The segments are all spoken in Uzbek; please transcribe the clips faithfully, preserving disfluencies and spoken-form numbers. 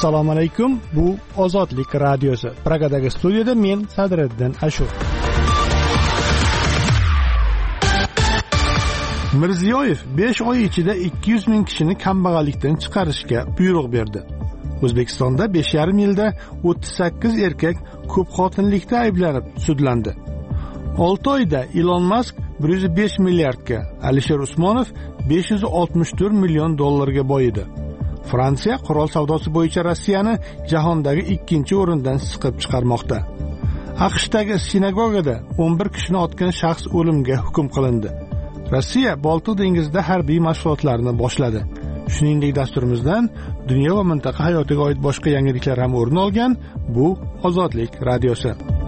Assalomu alaykum. Bu Ozodlik radiosi. Pragadagi studiyada men Sadriddin Ashur. Mirziyoyev besh oy ichida ikki yuz ming kishini kambag'allikdan chiqarishga buyruq berdi. O'zbekistonda besh yarim yilda o'ttiz sakkiz erkak ko'p xotinlikda ayblanib sudlandi. olti oyda Elon Musk bir yuz besh milliardga, Alisher Usmonov besh yuz oltmish to'rt million dollarga boyidi. Fransiya qurol savdosi bo'yicha Rossiyani jahondagi ikkinchi o'rindan siqib chiqarmoqda. AQShdagi sinagogada o'n bir kishini otgan shaxs o'limga hukm qilindi. Rossiya Boltiq dengizida harbiy mashg'ulotlarni boshladi. Shuningdek, dasturimizdan dunyo va mintaqa hayotiga oid boshqa yangiliklar ham o'rin olgan. Bu Ozodlik radiosi.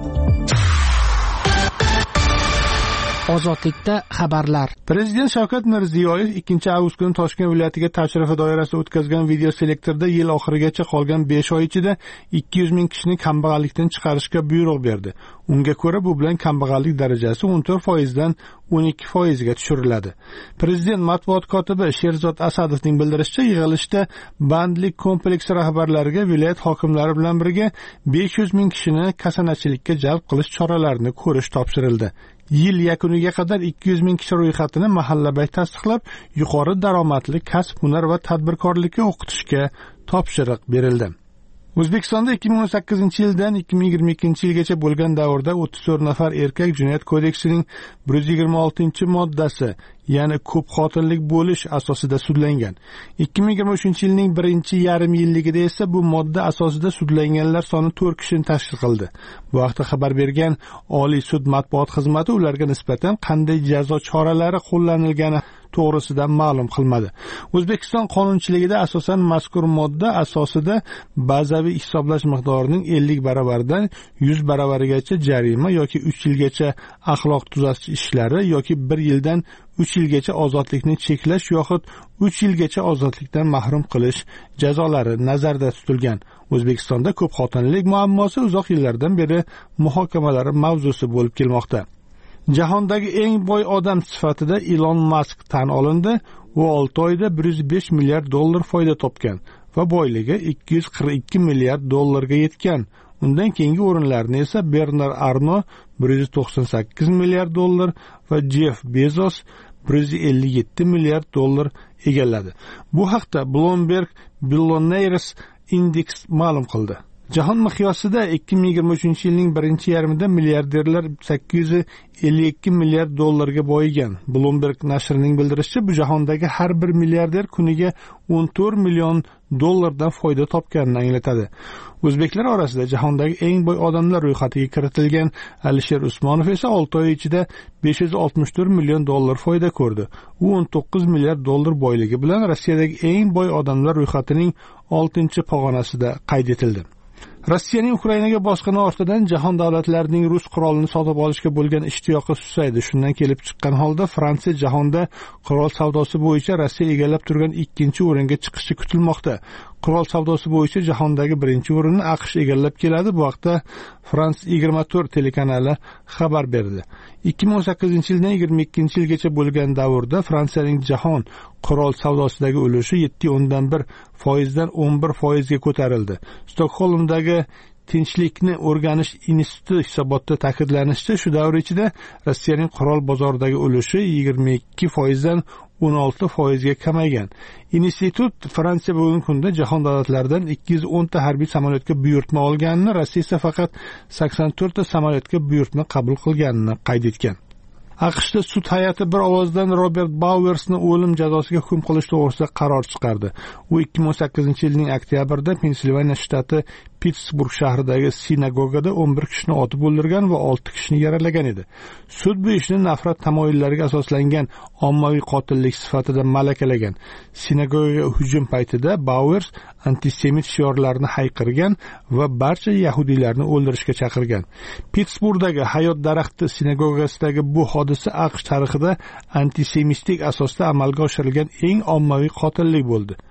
Ozodlikda xabarlar. Prezident Shavkat Mirziyoyev ikkinchi avgust kuni Toshkent viloyatiga tashrifi doirasida o'tkazgan video selektorda yil oxirigacha qolgan besh oy ichida ikki yuz ming kishini kambag'allikdan chiqarishga buyruq berdi. Unga ko'ra, bu bilan kambag'allik darajasi o'n to'rt foiz dan o'n ikki foiz ga tushiriladi. Prezident matbuot kotibi Sherzod Asadovning bildirishicha, yig'ilishda bandlik kompleksi rahbarlariga viloyat hokimlari bilan birga besh yuz ming kishini kasanachilikka jalb qilish choralarini ko'rish topshirildi. Yil yakuniga qadar ikki yuz ming kishi ro'yxatini mahallabay tasdiqlab, yuqori daromadli kasb, hunar va tadbirkorlikka o'qitishga topshiriq berildi. O'zbekistonda ikki ming o'n sakkizinchi yildan ikki ming yigirma ikkinchi yilgacha bo'lgan davrda o'ttiz to'rt nafar erkak Jinoyat kodeksining bir yuz yigirma oltinchi moddasi, ya'ni ko'p xotinlik bo'lish asosida sudlangan. ikki ming yigirma uchinchi yilning birinchi yarim yilligida esa bu modda asosida sudlanganlar soni to'rt kishini tashkil qildi. Bu haqda xabar bergan Oliy sud matbuot xizmati ularga nisbatan qanday jazo choralari qo'llanilgani to'g'risida ma'lum qilmadi. O'zbekiston qonunchiligida asosan mazkur modda asosida bazaviy hisoblash miqdorining ellik baravaridan yuz baravarigacha jarima yoki uch yilgacha axloq tuzatish ishlari yoki bir yildan uch yilgacha ozodlikni cheklash yoxud uch yilgacha ozodlikdan mahrum qilish jazolari nazarda tutilgan. O'zbekistonda ko'p xotinlik muammosi uzoq yillardan beri muhokamalar mavzusi bo'lib kelmoqda. Jahondagi eng boy odam sifatida Elon Musk tan olindi. U olti oyda bir yuz besh milliard dollar foyda topgan va boyligi ikki yuz qirq ikki milliard dollarga yetgan. Undan keyingi o'rinlarni esa Bernard Arnault bir yuz to'qson sakkiz milliard dollar va Jeff Bezos bir yuz ellik yetti milliard dollar egalladi. Bu haqda Bloomberg Billionaires Index ma'lum qildi. Jahon miqyosida ikki ming yigirma uchinchi yilning birinchi yarmida milliarderlar sakkiz yuz ellik ikki milliard dollarga boyigan. Bloomberg nashrining bildirishicha, bu jahondagi har bir milliarder kuniga o'n to'rt million dollardan foyda topganini anglatadi. O'zbeklar orasida jahondagi eng boy odamlar ro'yxatiga kiritilgan Alisher Usmonov esa olti oy ichida besh yuz oltmish to'rt million dollar foyda ko'rdi. U o'n to'qqiz milliard dollar boyligi bilan Rossiyadagi eng boy odamlar ro'yxatining oltinchi pog'onasida qayd etildi. Rossiyaning Ukrainaga bosqini ortidan jahon davlatlarining rus qurolini sotib olishga bo'lgan ishtiyoqi susaydi. Shundan kelib chiqqan holda Fransiya jahonda qurol savdosi bo'yicha Rossiya egallab turgan ikkinchi o'ringa chiqishi kutilmoqda. Qurol savdosi bo'yicha jahondagi birinchi o'rinni AQSh egallab keladi. Bu haqda France yigirma to'rt telekanali xabar berdi. ikki ming o'n sakkizinchi yildan yigirma ikkinchi yilgacha bo'lgan davrda Fransiyaning jahon qurol savdosidagi ulushi yetti o'ndan bir foizdan o'n bir foizga ko'tarildi. Stokgolmdagi Tinchlikni o'rganish instituti hisobotida ta'kidlanishicha, shu davr ichida Rossiyaning qurol bozoridagi ulushi yigirma ikki foizdan o'n olti foizga kamaygan. Institut Fransiya bugungi kunda jahon davlatlaridan ikki yuz o'n ta harbiy samolyotga buyurtma olganini, Rossiya esa faqat sakson to'rt ta samolyotga buyurtma qabul qilganini qayd etgan. AQShda sud hay'ati bir ovozdan Robert Bauersni o'lim jazosiga hukm qilish to'g'risida qaror chiqardi. U ikki ming o'n sakkizinchi yilning oktyabrida Pensilvaniya shtati Pittsburg shahridagi sinagogada o'n bir kishini otib o'ldirgan va olti kishini yaralagan edi. Sud bu ishni nafrat tamoyillariga asoslangan ommaviy qotillik sifatida malakalagan. Sinagogaga hujum paytida Bauers antisemit shiorlarini hayqirgan va barcha yahudiylarni o'ldirishga chaqirgan. Pittsburgdagi Hayot daraxti sinagogasidagi bu hodisa AQSh tarixida antisemitik asosda amalga oshirilgan eng ommaviy qotillik bo'ldi.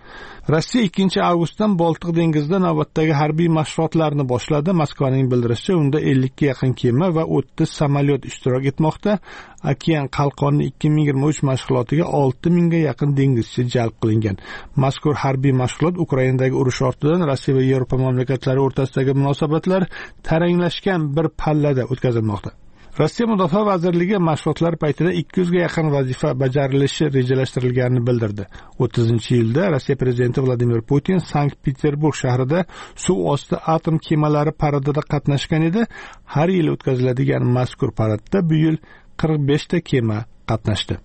Rossiya ikkinchi avgustdan Boltiq dengizida navbatdagi harbiy mashg'ulotlarni boshladi. Moskvaning bildirishicha, unda ellikka yaqin kema va o'ttiz samolyot ishtirok etmoqda. Okean qalqoni ikki ming yigirma uch mashg'ulotiga olti mingga yaqin dengizchi jalb qilingan. Mazkur harbiy mashg'ulot Ukrainadagi urush ortidan Rossiya va Yevropa mamlakatlari o'rtasidagi munosabatlar taranglashgan bir pallada o'tkazilmoqda. Rossiya Mudofaa vazirligi mashg'ulotlar paytida ikki yuzga yaqin vazifa bajarilishi rejalashtirilganini bildirdi. o'ttizinchi yilda Rossiya prezidenti Vladimir Putin Sankt-Peterburg shahrida suv osti atom kemalari paradida qatnashgan edi. Har yil o'tkaziladigan mazkur paradda bu yil qirq beshta kema qatnashdi.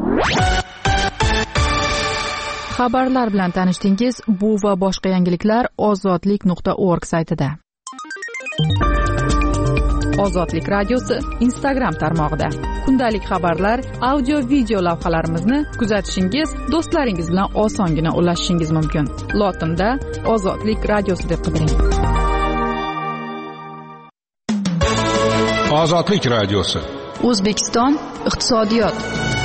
Xabarlar bilan tanishdingiz. Bu va boshqa yangiliklar ozodlik nuqta org saytida. Ozodlik radiosi Instagram tarmog'ida. Kundalik xabarlar, audio video lavhalarimizni kuzatishingiz, do'stlaringiz bilan osongina ulashishingiz mumkin. Lotinda Ozodlik radiosi deb qidiring. Ozodlik radiosi. O'zbekiston iqtisodiyot.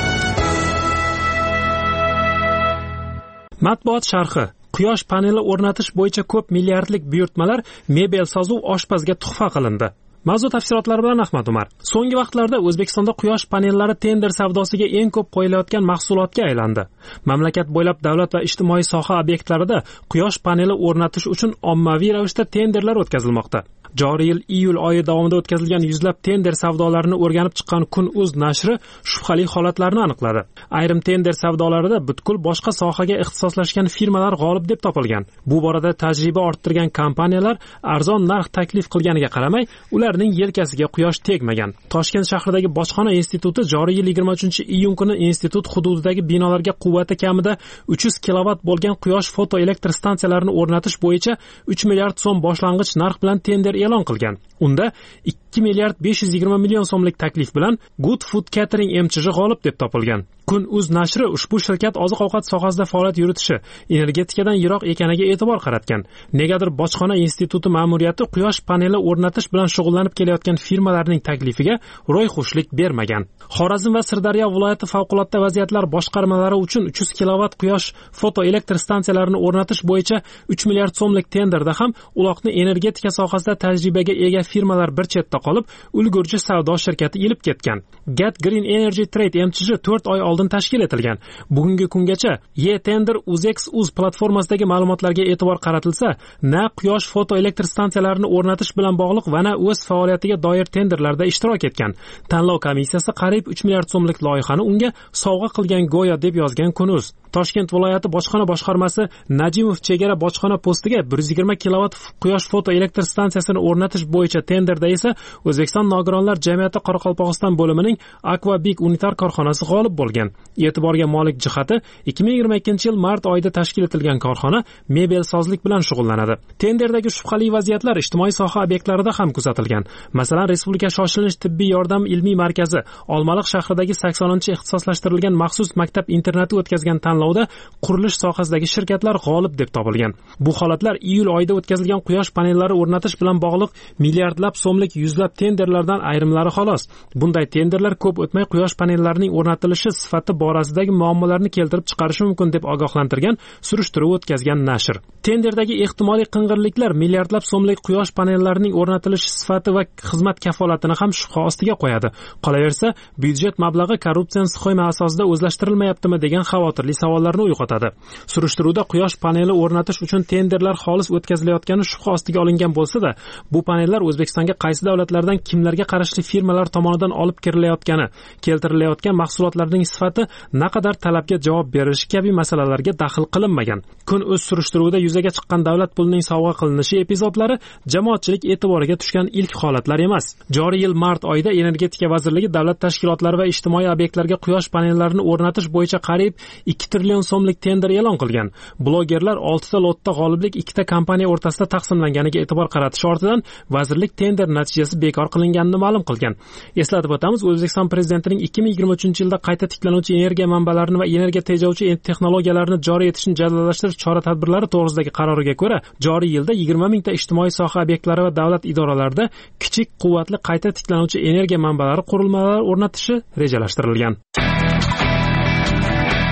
Matbuot sharhi. Quyosh paneli o'rnatish bo'yicha ko'p milliardlik buyurtmalar mebel sozuv oshpazga tuhfa qilindi. Mavzu tafsilotlari bilan Ahmad Umar. So'nggi vaqtlarda O'zbekistonda quyosh panellari tender savdosiga eng ko'p qo'yilayotgan mahsulotga aylandi. Mamlakat bo'ylab davlat va ijtimoiy soha obyektlarida quyosh paneli o'rnatish uchun ommaviy ravishda tenderlar o'tkazilmoqda. Joriy yil iyul oyi davomida o'tkazilgan yuzlab tender savdolarini o'rganib chiqqan Kun.uz nashri shubhali holatlarni aniqladi. Ayrim tender savdolarida butkul boshqa sohaga ixtisoslashgan firmalar g'olib deb topilgan. Bu borada tajriba orttirgan kompaniyalar arzon narx taklif qilganiga qaramay, ularning yelkasiga quyosh tegmagan. Toshkent shahridagi Bojxona instituti joriy yil yigirma uchinchi iyun kuni institut hududidagi binolarga quvvati kamida uch yuz kilovatt bo'lgan quyosh fotoelektr stansiyalarini o'rnatish bo'yicha uch milliard so'm boshlang'ich narx bilan tender e'lon qilgan. Unda ikki milliard besh yuz yigirma million so'mlik taklif bilan Good Food Catering M C H g'olib deb topilgan. Kun.uz nashri ushbu shirkat oziq-ovqat sohasida faoliyat yuritishi, energetikadan yiroq ekaniga e'tibor qaratgan. Negadir Bojxona instituti ma'muriyati quyosh paneli o'rnatish bilan shug'ullanib kelayotgan firmalarning taklifiga ro'yxushlik bermagan. Xorazm va Sirdaryo viloyati favqulodda vaziyatlar boshqarmalari uchun uch yuz kilovatt quyosh fotoelektr stansiyalarini o'rnatish bo'yicha uch milliard so'mlik tenderda ham uloqni energetika sohasida tajribaga ega firmalar bir chetda qolib, ulgurji savdo shirkati ilib ketgan. Get Green Energy Trade M C H to'rt oy oldin tashkil etilgan. Bugungi kungacha E-Tender UzEx.uz platformasidagi ma'lumotlarga e'tibor qaratilsa, na quyosh fotoelektr stansiyalarini o'rnatish bilan bog'liq va na o'z faoliyatiga doir tenderlarda ishtirok etgan. Tanlov komissiyasi qariyb uch milliard so'mlik loyihani unga sovg'a qilgan go'yo deb yozgan Kun.uz. Toshkent viloyati bojxona boshqarmasi Najimov chegara bojxona postiga bir yuz yigirma kilovatt quyosh fotoelektr stansiyasini o'rnatish bo'yicha tenderda esa O'zbekiston nogironlar jamiyati Qoraqalpog'iston bo'limining Aquabik unitar korxonasi g'olib bo'lgan. E'tiborga molik jihati ikki ming yigirma ikkinchi yil mart oyida tashkil etilgan korxona mebelsozlik bilan shug'ullanadi. Tenderdagi shubhali vaziyatlar ijtimoiy soha obyektlarida ham kuzatilgan. Masalan, Respublika shoshilinch tibbiy yordam ilmiy markazi Olmaliq shahridagi saksoninchi ixtisoslashtirilgan maxsus maktab internati o'tkazgan tanlovda qurilish sohasidagi shirkatlar g'olib deb topilgan. Bu holatlar iyul oyida o'tkazilgan quyosh panellari o'rnatish bilan bog'liq milliardlab so'mlik yuzlab tenderlardan ayrimlari xolos. Bunday tenderlar ko'p o'tmay quyosh panellarining o'rnatilishi sifati borasidagi muammolarni keltirib chiqarishi mumkin deb ogohlantirgan surishtiruv o'tkazgan nashr. Tenderdagi ehtimoliy qing'irliklar milliardlab so'mlik quyosh panellarining o'rnatilishi sifati va xizmat kafolatini ham shubha ostiga qo'yadi. Qolaversa, byudjet mablag'i korrupsiyaning sxema asosida o'zlashtirilmayaptimi degan xavotirli savollarni uyg'otadi. Surishtiruvda quyosh paneli o'rnatish uchun tenderlar xolis o'tkazilayotgani shubha ostiga olingan bo'lsa-da, bu panellar O'zbekistonga qaysi davlatlardan kimlarga qarashli firmalar tomonidan olib kirilayotgani, keltirilayotgan mahsulotlarning sifati naqadar talabga javob berishi kabi masalalarga daxl qilinmagan. Kun.uz surishtiruvida yuzaga chiqqan davlat pulining sovg'a qilinishi epizodlari jamoatchilik e'tiboriga tushgan ilk holatlar emas. Joriy yil mart oyida Energetika vazirligi davlat tashkilotlari va ijtimoiy obyektlarga quyosh panellarini o'rnatish bo'yicha qariyb ikki trillion so'mlik tender e'lon qilgan. Blogerlar oltita lotda g'oliblik ikkita kompaniya o'rtasida taqsimlanganiga e'tibor qaratish ortidan vazirlik tender natijasi bekor qilinganini ma'lum qilgan. Eslatib o'tamiz, O'zbekiston prezidentining ikki ming yigirma uchinchi yilda qayta tiklanuvchi energiya manbalarini va energiya tejovchi texnologiyalarni joriy etishni jadallashtirish chora-tadbirlari to'g'risidagi qaroriga ko'ra, joriy yilda yigirma mingta ijtimoiy soha obyektlari va davlat idoralarida kichik quvvatli qayta tiklanuvchi energiya manbalari qurilmalari o'rnatishi rejalashtirilgan.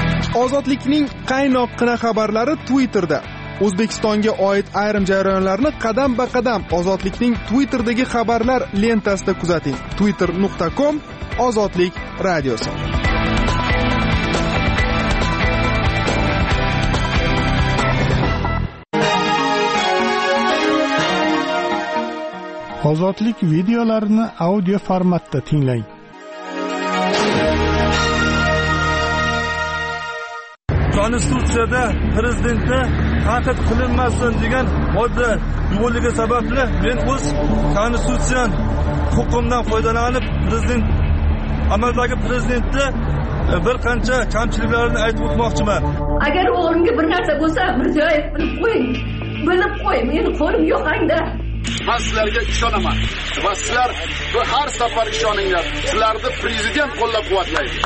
Ozodlikning qaynoqqina xabarlari Twitterda. O'zbekistonga oid ayrim jarayonlarni qadam-ba-qadam Ozodlikning Twitterdagi xabarlar lentasida kuzating. twitter nuqta com Ozodlik radiosi. Ozodlik videolarini audio formatda tinglang. Konstitutsiyada prezidentni tanqid qilinmasin degan modda yo'qligi sababli men o'z konstitutsiyan huquqimdan foydalanib prezident amaldagi prezidentni bir qancha kamchiliklarini aytib o'tmoqchiman. Agar o'g'limga bir narsa bo'lsa, Mirziyoyev bilib qo'ying. Bilib qo'y, meni qo'lim yo'q angda. Men sizlarga ishonaman va sizlar har safar ishoninglar. Sizlarni prezident qo'llab-quvvatlaydi.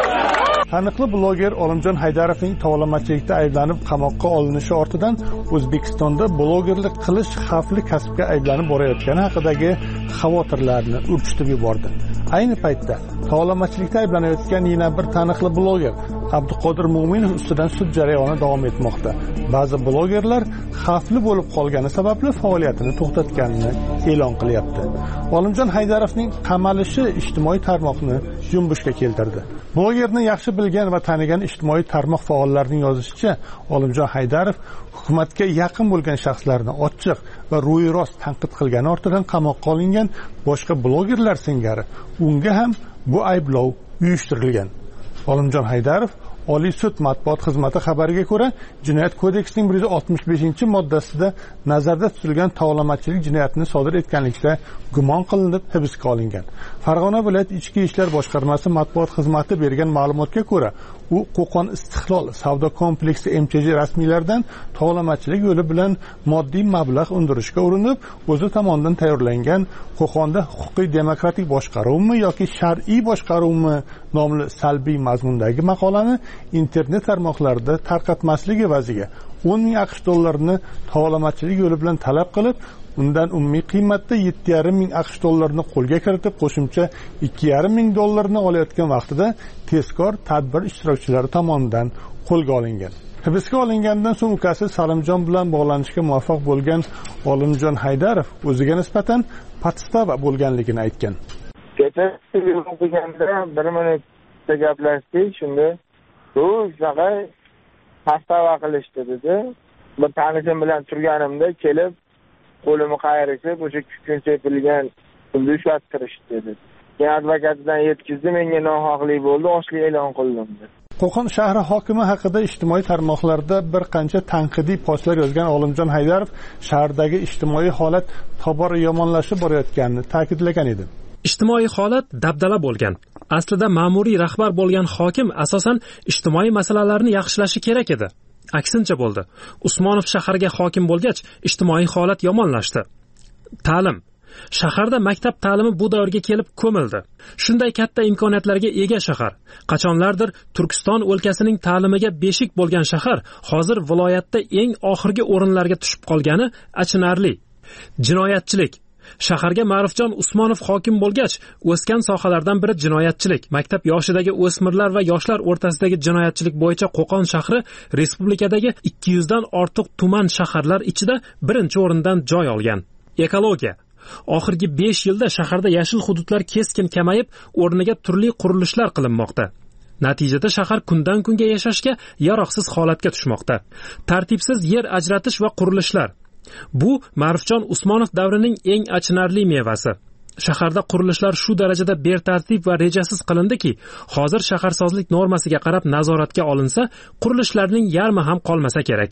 Taniqli bloger Olimjon Haydarovning tovlamachilikda ayblanib qamoqqa olinishi ortidan O'zbekistonda blogerlik qilish xavfli kasbga ayblanib borayotgani haqidagi xavotirlarni urchitib yubordi. Ayni paytda tovlamachilikda ayblanayotgan yana bir taniqli bloger Abduqodir Mo'minov ustidan sud jarayoni davom etmoqda. Ba'zi blogerlar xavfli bo'lib qolgani sababli faoliyatini to'xtatganini e'lon qilyapti. Olimjon Haydarovning qamalishi ijtimoiy tarmoqni junbushga keltirdi. Blogerni yaxshi bilgan va tanigan ijtimoiy tarmoq faollarining yozishicha, Olimjon Haydarov hukumatga yaqin bo'lgan shaxslarni ochiq va ro'yirost tanqid qilgani ortidan qamoqqa olingan boshqa blogerlar singari unga ham bu ayblov uyushtirilgan. Olimjon Haydarov Oliy sud matbuot xizmati xabariga ko'ra, Jinoyat kodeksining bir yuz oltmish beshinchi moddasida nazarda tutilgan tovlamachilik jinoyatini sodir etganlikda gumon qilinib hibsga olingan. Farg'ona viloyat ichki ishlar boshqarmasi matbuot xizmati bergan ma'lumotga ko'ra, u Qo'qon Istiqlol savdo kompleksi M Ch J rasmiylaridan tovlamachilik yo'li bilan moddiy mablag' undirishga urinib, o'zi tomonidan tayyorlangan Qo'qonda huquqiy demokratik boshqaruvmi yoki shar'iy boshqaruvmi nomli salbiy mazmundagi maqolani internet tarmoqlarida tarqatmasligi evaziga o'n ming AQSh dollarini tovlamachilik yo'li bilan talab qilib, undan umumiy qiymatda yetti yarim ming AQSh dollarini qo'lga kiritib, qo'shimcha ikki yarim ming dollarni olayotgan vaqtida tezkor tadbir ishtirokchilari tomonidan qo'lga olingan. Hibsga olingandan so'ng ukasi Salimjon bilan bog'lanishga muvaffaq bo'lgan Olimjon Haydarov o'ziga nisbatan podstava bo'lganligini aytgan. Kecha o'qiganda bir minutda gaplashdik, shunda u shunaqa podstava qilishdi dedi. Bir tanishim bilan turganimda kelib qo'limni qayirib, o'sha kun sepilgan pulni ushlattirishdi dedi. Men advokatdan yetkazdim, menga nohaqlik bo'ldi, ochlik e'lon qildim dedi. Qo'qon shahri hokimi haqida ijtimoiy tarmoqlarda bir qancha tanqidiy postlar yozgan Olimjon Haydarov shahardagi ijtimoiy holat tobora yomonlashib borayotganini ta'kidlagan edi. Ijtimoiy holat dabdala bo'lgan. Aslida ma'muriy rahbar bo'lgan hokim asosan ijtimoiy masalalarni yaxshilashi kerak edi. Aksincha bo'ldi. Usmonov shaharga hokim bo'lgach, ijtimoiy holat yomonlashdi. Ta'lim. Shaharda maktab ta'limi bu davrga kelib ko'mildi. Shunday katta imkoniyatlarga ega shahar, qachonlardir Turkiston o'lkasining ta'limiga beshik bo'lgan shahar, hozir viloyatda eng oxirgi o'rinlarga tushib qolgani achinarli. Jinoyatchilik. Shaharga Ma'rufjon Usmonov hokim bo'lgach, o'sgan sohalardan biri jinoyatchilik. Maktab yoshidagi o'smirlar va yoshlar o'rtasidagi jinoyatchilik bo'yicha Qo'qon shahri respublikadagi ikki yuz dan ortiq tuman shaharlar ichida birinchi o'rindan joy olgan. Ekologiya. Oxirgi besh yilda shaharda yashil hududlar keskin kamayib, o'rniga turli qurilishlar qilinmoqda. Natijada shahar kundan kunga yashashga yaroqsiz holatga tushmoqda. Tartibsiz yer ajratish va qurilishlar. Bu Ma'rufjon Usmonov davrining eng achinarli mevasi. Shaharda qurilishlar shu darajada betartib va rejasiz qilindiki, hozir shaharsozlik normasiga qarab nazoratga olinsa, qurilishlarning yarmi ham qolmasa kerak.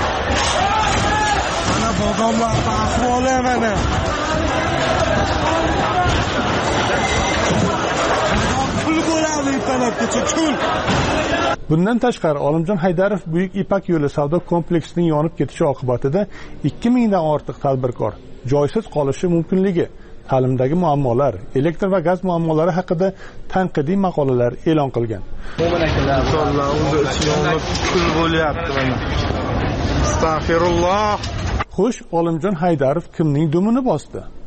Mana bodomlar ahvoli mana. Pul bo'ladi talabgacha pul. Bundan tashqari Olimjon Haydarov Buyuk Ipak yo'li savdo kompleksining yonib ketishi oqibatida ikki ming dan ortiq tadbirkor joysiz qolishi mumkinligi, ta'limdagi muammolar, elektr va gaz muammolari haqida tanqidiy maqolalar e'lon qilgan. Pul bo'lyapti mana. Astag'firulloh. Xo'sh, Olimjon Haydarov kimning dumini bosdi?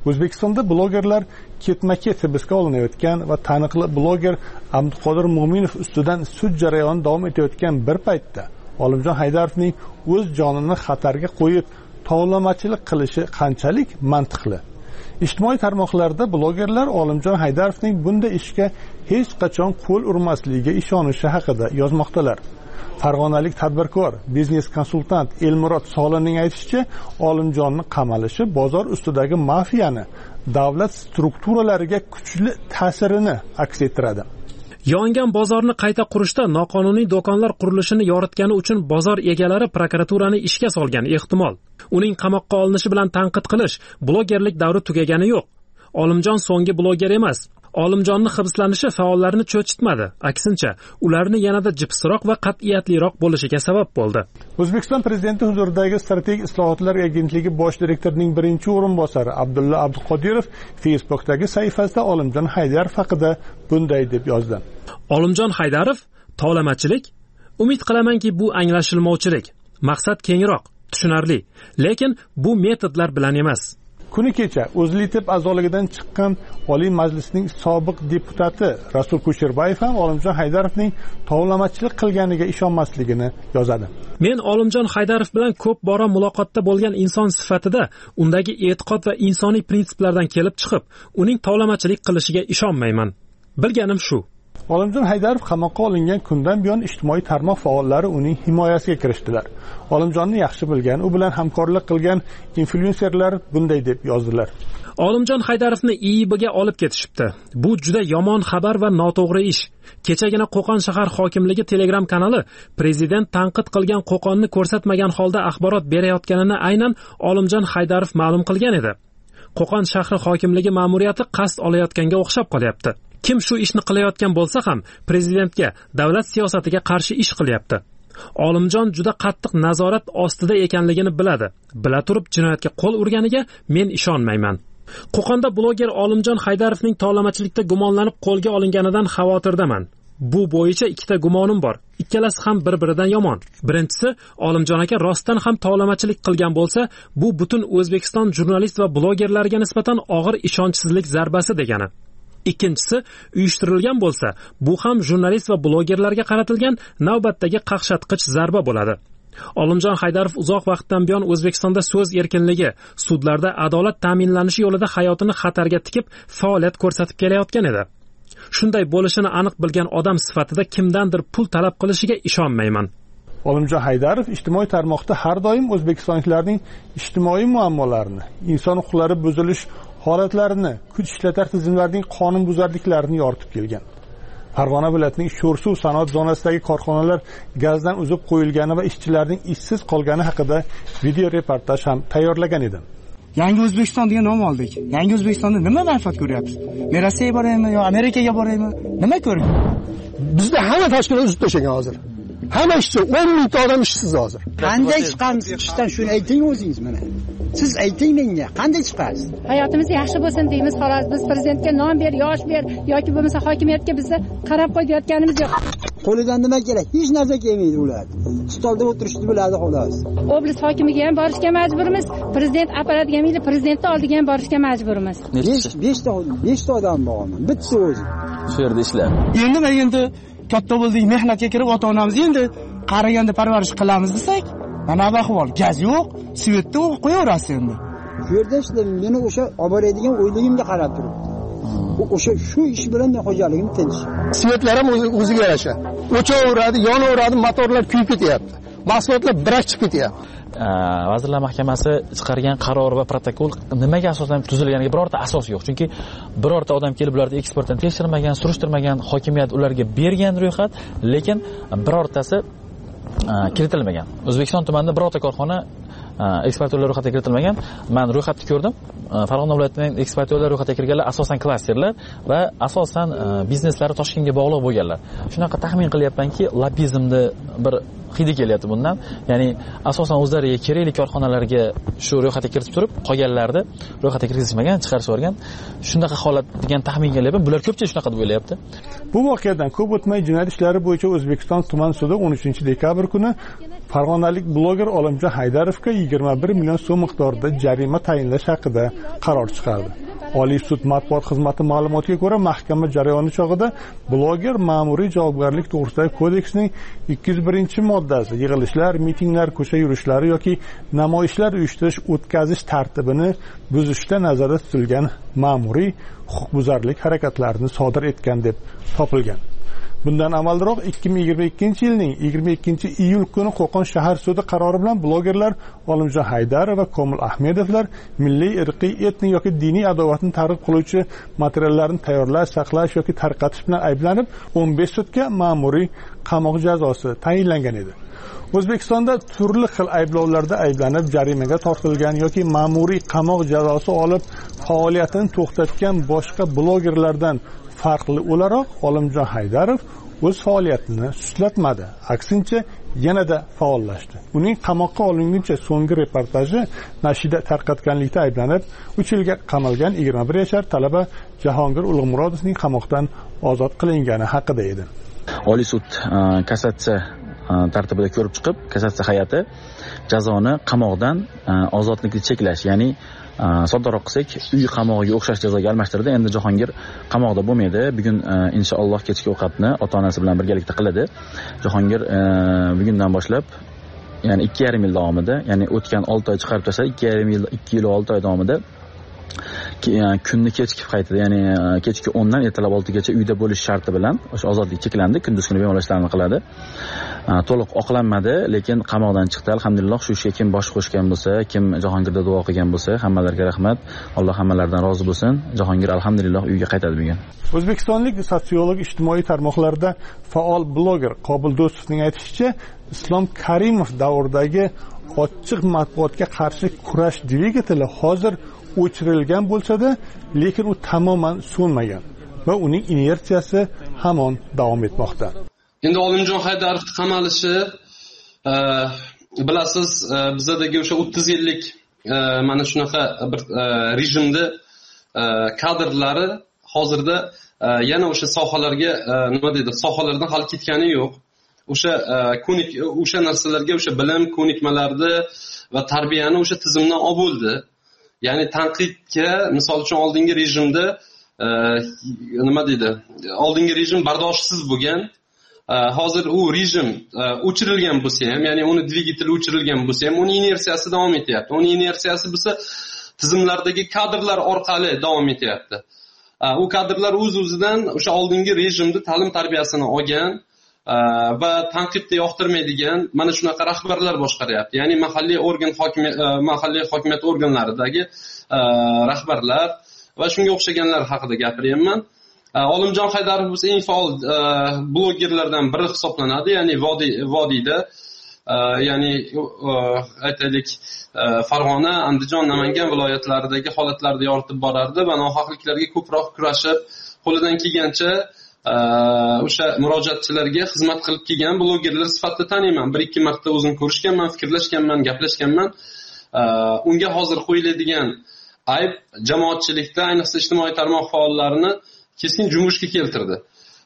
O'zbekistonda blogerlar ketma-ket hibsga olinayotgan va taniqli bloger Abduqodir Mo'minov ustidan sud jarayoni davom etayotgan bir paytda Olimjon Haydarovning o'z jonini xatarga qo'yib tovlamachilik qilishi qanchalik mantiqli? Ijtimoiy tarmoqlarda blogerlar Olimjon Haydarovning bunday ishga hech qachon qo'l urmasligiga ishonishi haqida yozmoqdalar. Farg'onalik tadbirkor, biznes konsultant Elmurod Solinning aytishicha, Olimjonning qamalishi bozor ustidagi mafiyani, davlat strukturalariga kuchli ta'sirini aks ettiradi. Yongan bozorni qayta qurishda noqonuniy do'konlar qurilishini yoritgani uchun bozor egalari prokuraturani ishga solgan ehtimol. Uning qamoqqa olinishi bilan tanqid qilish, blogerlik davri tugagani yo'q. Olimjon so'nggi bloger emas. Olimjonni hibslanishi faollarni cho'chitmadi. Aksincha, ularni yanada jipsroq va qat'iyatliroq bo'lishiga sabab bo'ldi. O'zbekiston prezidenti huzuridagi strategik islohotlar agentligi bosh direktorining birinchi o'rinbosari Abdulla Abduqodirov Facebook'dagi sahifasida Olimjon Haydarov haqida bunday deb yozdi. Olimjon Haydarov tovlamachilik, umid qilamanki bu anglashilmovchilik. Maqsad kengroq, tushunarli, lekin bu metodlar bilan emas. Kuni kecha O'zlitep a'zoligidan chiqqan Oliy Majlisning sobiq deputati Rasul Kusherbayev ham Olimjon Haydarovning tovlamachilik qilganiga ishonmasligini yozadi. Men Olimjon Haydarov bilan ko'p bora muloqotda bo'lgan inson sifatida undagi e'tiqod va insoniy prinsiplardan kelib chiqib, uning tovlamachilik qilishiga ishonmayman. Bilganim shu. Olimjon Haydarov qamoqqa olingan kundan buyon ijtimoiy tarmoq faollari uning himoyasiga kirishdilar. Olimjonni yaxshi bilgan, u bilan hamkorlik qilgan inflyuenserlar bunday deb yozdilar. Olimjon Haydarovni I I Bga olib ketishibdi. Bu juda yomon xabar va noto'g'ri ish. Kechagina Qo'qon shahar hokimligi Telegram kanali prezident tanqid qilgan Qo'qonni ko'rsatmagan holda axborot berayotganini aynan Olimjon Haydarov ma'lum qilgan edi. Qo'qon shahri hokimligi ma'muriyati qasd olayotganga o'xshab qolyapti. Kim shu ishni qilayotgan bo'lsa ham prezidentga, davlat siyosatiga qarshi ish qilyapti. Olimjon juda qattiq nazorat ostida ekanligini biladi. Bila turib jinoyatga qo'l urganiga men ishonmayman. Qo'qonda bloger Olimjon Haydarovning tovlamachilikda gumonlanib qo'lga olinganidan xavotirdaman. Bu bo'yicha ikkita gumonim bor. Ikkalasi ham bir-biridan yomon. Birinchisi, Olimjon aka rostdan ham tovlamachilik qilgan bo'lsa, bu butun O'zbekiston jurnalist va blogerlariga nisbatan og'ir ishonchsizlik zarbasi degani. Ikkinchisi, uyushtirilgan bo'lsa, bu ham jurnalist va blogerlarga qaratilgan navbatdagi qaqshatqich zarba bo'ladi. Olimjon Haydarov uzoq vaqtdan buyon O'zbekistonda so'z erkinligi, sudlarda adolat ta'minlanishi yo'lida hayotini xatarga tikib faoliyat ko'rsatib kelayotgan edi. Shunday bo'lishini aniq bilgan odam sifatida kimdandir pul talab qilishiga ishonmayman. Olimjon Haydarov ijtimoiy tarmoqda har doim o'zbekistonliklarning ijtimoiy muammolarini, inson huquqlari buzilish holatlarini, kuch ishlatar tizimlarining qonunbuzarliklarini yoritib kelgan. Farg'ona viloyatining Sho'rsuv sanoat zonasidagi korxonalar gazdan uzib qo'yilgani va ishchilarning ishsiz qolgani haqida video reportaj ham tayyorlagan edim. Yangi O'zbekiston degan nom oldik. Yangi O'zbekistonda nima manfaat ko'ryapsiz? Men Rossiyaga boraymi yo Amerikaga boraymi? Nima ko'ring? Bizda hamma tashkilot uzib tashlagan hozir. Hamma ishchi, o'n mingta odam ishsiz hozir. Qanday chiqamiz qishdan shuni ayting o'zingiz mana. Siz ayting menga, qanday chiqasiz? Hayotimiz yaxshi bo'lsin deymiz, xolos. Biz prezidentga nom ber, yosh ber yoki bo'lmasa hokimiyatga bizni qarab qo'yayotganimiz yo'q. Qo'lidan nima kerak? Hech narsa kelmaydi ular. Stolda o'tirishni biladi xolos. Oblast hokimiga ham borishga majburmiz, prezident apparatiga ham, prezidentning oldiga ham borishga majburmiz. besh ta besh ta odam borman. Bittasi o'zi. Shu yerda ishlar. Endi men endi katta bo'ldik, mehnatga kirib ota-onamiz endi qaraganda parvarish qilamiz desak, mana bu ahvol. Gaz yo'q, svetda qo'yaverasiz endi. Shu yerda ishlar meni o'sha olib boradigan o'yligimga qarab turibdi. Bu o'sha shu ish bilan men xo'jaligim tinch. Svetlar ham o'ziga yarasha. O'chaveradi, yonaveradi, motorlar kuyib ketyapti. Mahsulotlar birak chiqib ketyapti. Vazirlar Mahkamasi chiqargan qaror va protokol nimaga asosan tuzilganiga birorta asos yo'q. Chunki birorta odam kelib ularni eksportini tekshirmagan, surishtirmagan, hokimiyat ularga bergan ro'yxat, lekin birortasi kiritilmagan. O'zbekiston tumanida birorta korxona eksportyorlar ro'yxatiga kiritilmagan. Men ro'yxatni ko'rdim. Farg'ona viloyatining eksportyorlar ro'yxatiga kirganlar asosan klasterlar va asosan bizneslari Toshkentga bog'liq bo'lganlar. Shunaqa taxmin qilyapmanki, lobizmni bir hidi kelyapti bundan. Ya'ni asosan o'zlariga kerakli korxonalarga shu ro'yxatga kiritib turib, qolganlarni ro'yxatga kiritishmagan, chiqarib yuborgan. Shunaqa holat degan taxmin kelyapti. Bular ko'pchilik shunaqa deb o'ylayapti. Bu voqeadan ko'p o'tmay jinoyat ishlari bo'yicha O'zbekiston tuman sudi o'n uchinchi dekabr kuni Farg'onalik bloger Olimjon Haydarovga yigirma bir million so'm miqdorida jarima tayinlash haqida qaror chiqardi. Oliy sud matbuot xizmati ma'lumotiga ko'ra, mahkama jarayoni chog'ida bloger ma'muriy javobgarlik to'g'risidagi kodeksning ikki yuz birinchi moddasi yig'ilishlar, mitinglar, ko'cha yurishlari yoki namoyishlar uyushtirish, o'tkazish tartibini buzishda nazarda tutilgan ma'muriy huquqbuzarlik harakatlarini sodir etgan deb topilgan. Bundan avvalroq ikki ming yigirma ikkinchi yilning yigirma ikkinchi iyul kuni Qo'qon shahar sudi qarori bilan blogerlar Olimjon Haydarov va Komil Ahmedovlar milliy, irqiy, etnik yoki diniy adovatni targ'ib qiluvchi materiallarni tayyorlash, saqlash yoki tarqatish bilan ayblanib o'n besh sutka ma'muriy qamoq jazosi tayinlangan edi. O'zbekistonda turli xil ayblovlarda ayblanib jarimaga tortilgan yoki ma'muriy qamoq jazosi olib faoliyatini to'xtatgan boshqa blogerlardan farqli o'laroq Olimjon Haydarov o'z faoliyatini suslatmadi, aksincha yanada faollashdi. Uning qamoqqa olinguncha so'nggi reportaji nashida tarqatganlikda ayblanib uch yilga qamalgan yigirma bir yashar talaba Jahongir Ulug'murodovning qamoqdan ozod qilingani haqida edi. Oliy sud kassatsiya tartibida ko'rib chiqib, kassatsiya hay'ati jazoni qamoqdan ozodlikni cheklash, ya'ni soddaroq qilsak, uy qamog'iga o'xshash jazoga almashtirdi. Endi Jahongir qamoqda bo'lmaydi. Bugun inshaalloh kechki ovqatni ota-onasi bilan birgalikda qiladi. Jahongir bugundan boshlab, ya'ni ikki yarim yil davomida, ya'ni o'tgan olti oy chiqarib tashlab, ikki yarim yil, ikki yil olti oy davomida kunni kechki qaytadi, ya'ni kechki o'ndan ertalab oltigacha uyda bo'lish sharti bilan o'sha ozodlik cheklandi. Kunduz kuni bemalol ishlarni qiladi. To'liq oqlanmadi, lekin qamoqdan chiqdi. Alhamdulillah, shu ishga kim bosh qo'shgan bo'lsa, kim Jahongirga duo qilgan bo'lsa, hammalarga rahmat. Alloh hammalaridan rozi bo'lsin. Jahongir alhamdulillah uyga qaytadi bugun. O'zbekistonlik sotsiolog ijtimoiy tarmoqlarda faol bloger Qobil Do'stovning aytishicha, Islom Karimov davridagi ochiq matbuotga qarshi kurash dvigateli hozir o'chirilgan bo'lsa-da, lekin u tamoman so'nmagan va uning inertsiyasi hamon davom etmoqda. Endi Olimjon Haydarov qamalishi, bilasiz, bizdagi o'sha o'ttiz yillik mana shunaqa bir rejimda kadrlari hozirda yana o'sha sohalarga nima deydi, sohalardan hali ketgani yo'q. O'sha ko'nik o'sha narsalarga, o'sha bilim ko'nikmalarni va tarbiyani o'sha tizimdan olib bo'ldi. Ya'ni tanqidga, misol uchun oldingi rejimda nima deydi, oldingi rejim bardoshsiz bo'lgan. Hozir u rejim o'chirilgan bo'lsa ham, ya'ni uni dvigateli o'chirilgan bo'lsa ham, uning inersiyasi davom etyapti. Uning inersiyasi bo'lsa tizimlardagi kadrlar orqali davom etyapti. U kadrlar o'z-o'zidan o'sha oldingi rejimda ta'lim tarbiyasini olgan va tanqidni yoqtirmaydigan mana shunaqa rahbarlar boshqaryapti. Ya'ni mahalliy organ hokimiyat mahalliy hokimiyat organlaridagi rahbarlar va shunga o'xshaganlar haqida gapiryapman. Olimjon Haydarov bo'lsa eng faol blogerlardan biri hisoblanadi, ya'ni vodiy vodiyda, ya'ni aytaylik Farg'ona, Andijon, Namangan viloyatlaridagi holatlarni yoritib borardi va nohaqliklarga ko'proq kurashib, qo'lidan kelgancha o'sha murojaatchilarga xizmat qilib kelgan blogerlar sifatida taniyman. Bir ikki marta o'zim ko'rishganman, fikrlashganman, gaplashganman. Unga hozir qo'yiladigan ayb jamoatchilikda, ayniqsa ijtimoiy tarmoq faollarini keskin jumbushga keltirdi.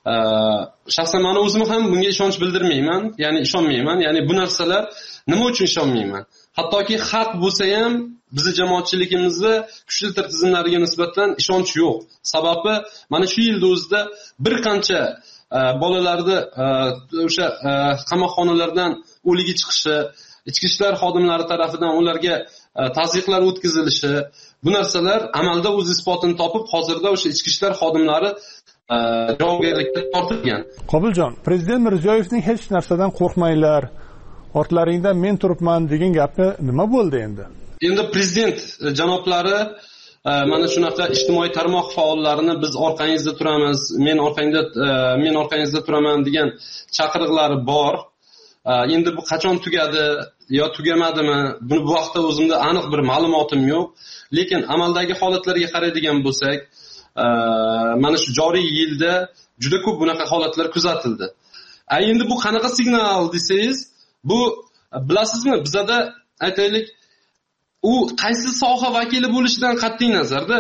Shaxsan men o'zim ham bunga ishonch bildirmayman, ya'ni ishonmayman. Ya'ni bu narsalar nima uchun ishonmayman? Hattoki haq bo'lsa ham bizning jamoatchiligimizda kuchli tizimlarga nisbatan ishonch yo'q. Sababi mana shu yilda o'zida bir qancha bolalarni o'sha qamoqxonalardan o'ligi chiqishi, ichki ishlar xodimlari tomonidan ularga tazyiqlar o'tkazilishi, bu narsalar amalda o'z isbotini topib, hozirda o'sha ichki ishlar xodimlari javobgarlikka tortilgan. Qobiljon, Prezident Mirziyoyevning hech narsadan qo'rqmanglar, ortlaringda men turibman degan gapi nima bo'ldi endi? Endi prezident janoblari mana shunaqa ijtimoiy tarmoq faollarini biz orqangizda turamiz, men orqangizda men orqangizda turaman degan chaqiriqlari bor. Endi bu qachon tugadi yo tugamadimi? Buni bu vaqtda o'zimda aniq bir ma'lumotim yo'q. Lekin amaldagi holatlarga qaraydigan bo'lsak, mana shu joriy yilda juda ko'p bunaqa holatlar kuzatildi. Endi bu qanaqa signal desangiz, bu bilasizmi, bizada aytaylik, u qaysi soha vakili bo'lishidan qat'iy nazarda,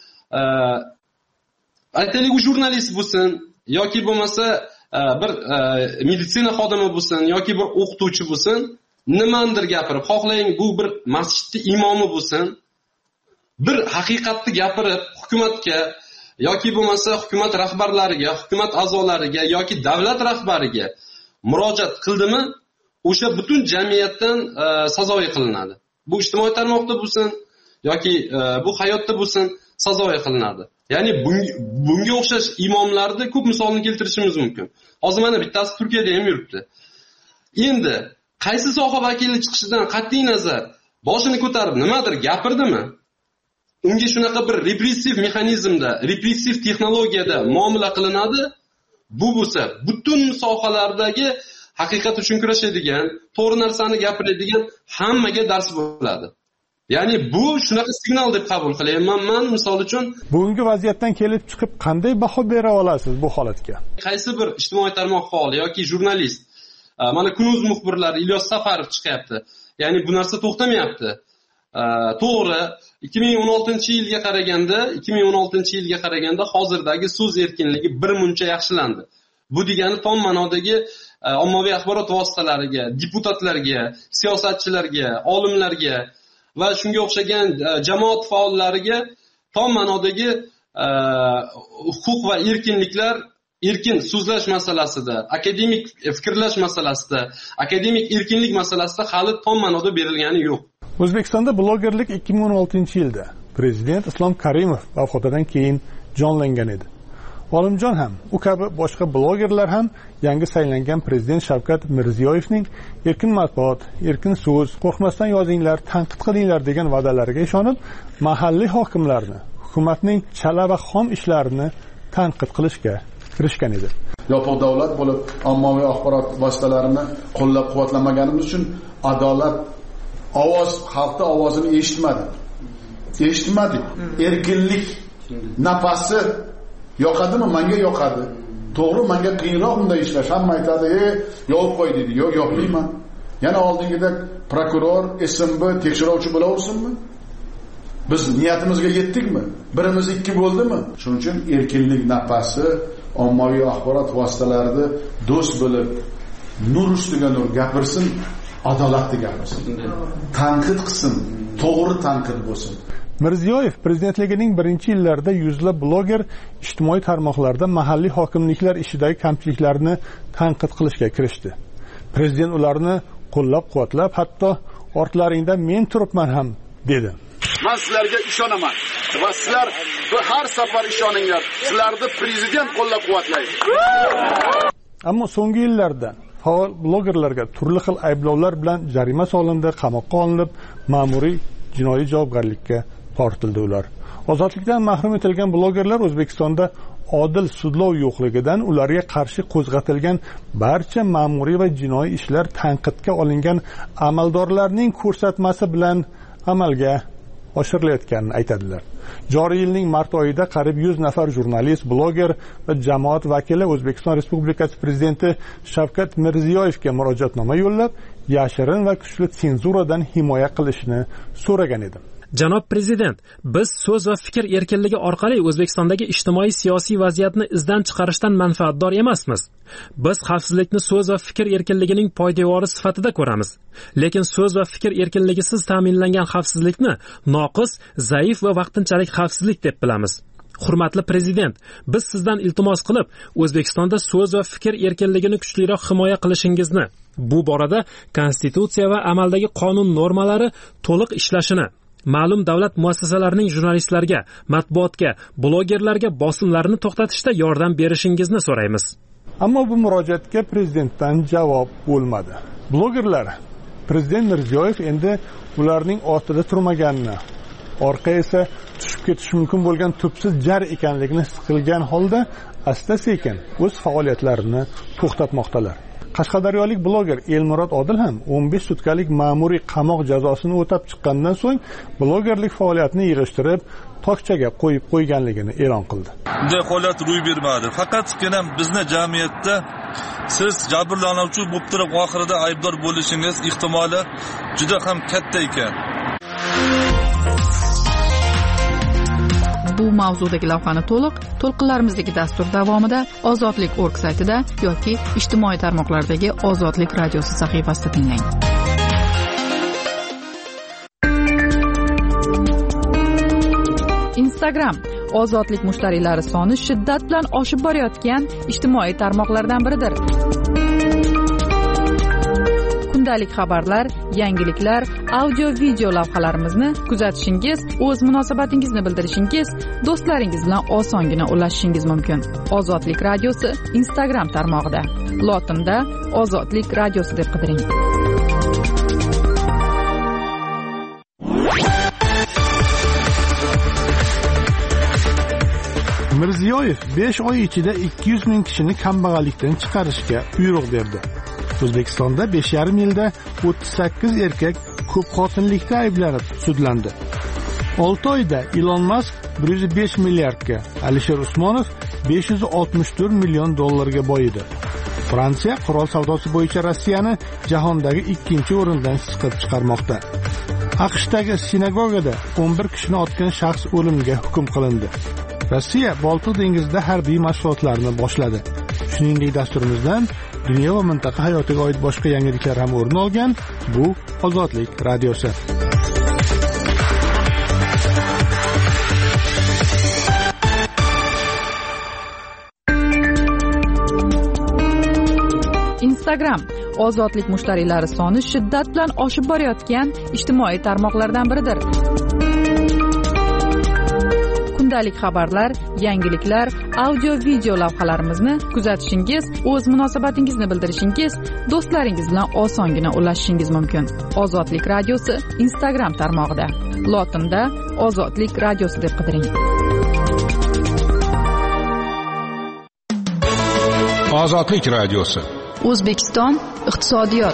aytaylik, u jurnalist bo'lsin yoki bo'lmasa bir meditsina xodimi bo'lsin yoki bir o'qituvchi bo'lsin, nimandir gapirib, xohlang bu bir masjidni imomi bo'lsin, bir haqiqatni gapirib hukumatga yoki bo'lmasa hukumat rahbarlariga, hukumat a'zolariga yoki davlat rahbariga murojaat qildimi, o'sha butun jamiyatdan e, sazoyi qilinadi. Bu ijtimoiy tarmoqda bo'lsin yoki e, bu hayotda bo'lsin sazoyi qilinadi. Ya'ni bunga, bunga o'xshash imomlarni ko'p misolni keltirishimiz mumkin. Hozir mana bittasi Turkiyada ham yuribdi. Endi qaysi soha vakili chiqishidan qat'iy nazar boshini ko'tarib nimadir gapirdimi? Unga shunaqa bir repressiv mexanizmda, repressiv texnologiyada muomala qilinadi. Bu bo'lsa butun sohalardagi haqiqat uchun kurashadigan, to'g'ri narsani gapiradigan hammaga dars bo'ladi. Ya'ni bu shunaqa signal deb qabul qilayman men misol uchun. Bugungi vaziyatdan kelib chiqib qanday baho bera olasiz bu holatga? Qaysi bir ijtimoiy tarmoq faoli yoki jurnalist, mana Kunuz muxbirlari Ilyos Safarov chiqyapti. Ya'ni bu narsa to'xtamayapti. To'g'ri, ikki ming o'n oltinchi yilga qaraganda, ikki ming o'n oltinchi yilga qaraganda hozirdagi so'z erkinligi bir muncha yaxshilandi. Bu degani tom ma'nodagi ommaviy axborot vositalariga, deputatlarga, siyosatchilarga, olimlarga va shunga o'xshagan jamoat faollariga tom ma'nodagi huquq va erkinliklar, erkin so'zlash masalasida, akademik fikrlash masalasida, akademik erkinlik masalasida hali tom ma'noda berilgani yo'q. O'zbekistonda blogerlik ikki ming o'n oltinchi yilda prezident Islom Karimov vafotidan keyin jonlangan edi. Olimjon ham, u kabi boshqa blogerlar ham yangi saylangan prezident Shavkat Mirziyoyevning erkin matbuot, erkin so'z, qo'rqmasdan yozinglar, tanqid qilinglar degan va'dalariga ishonib, mahalliy hokimlarni, hukumatning chala va xom ishlarini tanqid qilishga kirishgan edi. Yopiq davlat bo'lib, ommaviy axborot vositalarini qo'llab-quvvatlaganimiz uchun adolat ovoz, xalqning ovozini eshitmadi. Eshitmadik. Erkinlik nafasi yoqadimi? Menga yoqadi. To'g'ri, menga qiyinroq bunday ishlash. Hamma aytadi, "Ey, yo'q qo'y" dedi. Yo'q, yo'qlayman. Yana oldingidek prokuror, S M B tekshiruvchi bo'laversinmi? Biz niyatimizga yetdikmi? Birimiz ikki bo'ldimi? Shuning uchun erkinlik nafasi ommaviy axborot vositalarida do'st bo'lib, nur ustiga nur gapirsin, adolatli gapirsin. Tanqid qilsin, to'g'ri tanqid bo'lsin. Mirziyoyev prezidentligining birinchi yillarida yuzlab bloger ijtimoiy tarmoqlarda mahalliy hokimliklar ishidagi kamchiliklarni tanqid qilishga kirishdi. Prezident ularni qo'llab-quvvatlab, hatto ortlaringda men turibman ham dedi. Men sizlarga ishonaman va sizlar har safar ishoninglar. Sizlarni prezident qo'llab-quvvatlaydi. Ammo so'nggi yillarda faol blogerlarga turli xil ayblovlar bilan jarima solindi, qamoqqa olinib, ma'muriy jinoiy javobgarlikka tortildi ular. Ozodlikdan mahrum etilgan blogerlar O'zbekistonda odil sudlov yo'qligidan ularga qarshi qo'zg'atilgan barcha ma'muriy va jinoiy ishlar tanqidga olingan amaldorlarning ko'rsatmasi bilan amalga oshirilayotganini aytadilar. Joriy yilning mart oyida qariyb yuz nafar jurnalist, bloger va jamoat vakili O'zbekiston Respublikasi prezidenti Shavkat Mirziyoyevga murojaatnoma yo'llab, yashirin va kuchli senzuradan himoya qilishni so'ragan edi. Janob prezident, biz so'z va fikr erkinligi orqali O'zbekistondagi ijtimoiy siyosiy vaziyatni izdan chiqarishdan manfaatdor emasmiz. Biz xavfsizlikni so'z va fikr erkinligining poydevori sifatida ko'ramiz. Lekin so'z va fikr erkinligisiz ta'minlangan xavfsizlikni noqis, zaif va vaqtinchalik xavfsizlik deb bilamiz. Hurmatli prezident, biz sizdan iltimos qilib, O'zbekistonda so'z va fikr erkinligini kuchliroq himoya qilishingizni, bu borada konstitutsiya va amaldagi qonun normalari to'liq ishlashini, ma'lum davlat muassasalarining jurnalistlarga, matbuotga, blogerlarga bosimlarini to'xtatishda yordam berishingizni so'raymiz. Ammo bu murojaatga prezidentdan javob bo'lmadi. Blogerlar prezident Mirziyoyev endi ularning ostida turmaganini, orqa esa tushib ketishi mumkin bo'lgan tubsiz jar ekanligini his qilgan holda asta-sekin o'z faoliyatlarini to'xtatmoqdalar. Qashqadaryolik bloger Elmurod Odil ham o'n besh sutkalik ma'muriy qamoq jazosini o'tab chiqqandan so'ng blogerlik faoliyatini yig'ishtirib, tokchaga qo'yib qo'yganligini e'lon qildi. Bunday holat ro'y bermadi. Faqatgina bizni jamiyatda siz jabrlanuvchi bo'lib turib, oxirida aybdor bo'lishingiz ehtimoli juda ham katta ekan. Bu mavzudagi lavhani to'liq to'lqinlarimizdagi dastur davomida ozodlik org saytida yoki ijtimoiy tarmoqlardagi Ozodlik radiosi sahifasida tinglang. Instagram ozodlik mushtariylari soni shiddat bilan oshib borayotgan ijtimoiy tarmoqlardan biridir. Kundalik xabarlar, yangiliklar, audio video lavhalarimizni kuzatishingiz, o'z munosabatingizni bildirishingiz, do'stlaringiz bilan osongina ulashishingiz mumkin. Ozodlik radiosi Instagram tarmog'ida. Lotinda Ozodlik radiosi deb qidiring. Mirziyoyev besh oy ichida ikki yuz ming kishini kambag'allikdan chiqarishga buyruq berdi. O'zbekistonda besh yarim yilda o'ttiz sakkiz erkak ko'p xotinlikda ayblanib sudlandi. olti oyda Elon Musk bir yuz besh milliardga, Alisher Usmonov besh yuz oltmish to'rt million dollarga boyidi. Fransiya qurol savdosi bo'yicha Rossiyani jahondagi ikkinchi o'rindan siqib chiqarmoqda. AQShdagi sinagogada o'n bir kishini otgan shaxs o'limga hukm qilindi. Rossiya Boltiq dengizida harbiy mashg'ulotlarni boshladi. Shuningdek, dasturimizdan dunyo va mintaqa hayotiga oid boshqa yangiliklar ham o'rin olgan. Bu Ozodlik radiosi. Instagram ozodlik mushtariylari soni shiddat bilan oshib borayotgan ijtimoiy tarmoqlardan biridir. Kundalik xabarlar, yangiliklar, audio video lavhalarimizni kuzatishingiz, o'z munosabatingizni bildirishingiz, do'stlaringiz bilan osongina ulashishingiz mumkin. Ozodlik radiosi Instagram tarmog'ida. Lotinda Ozodlik radiosi deb qidiring. Ozodlik radiosi. O'zbekiston iqtisodiyot.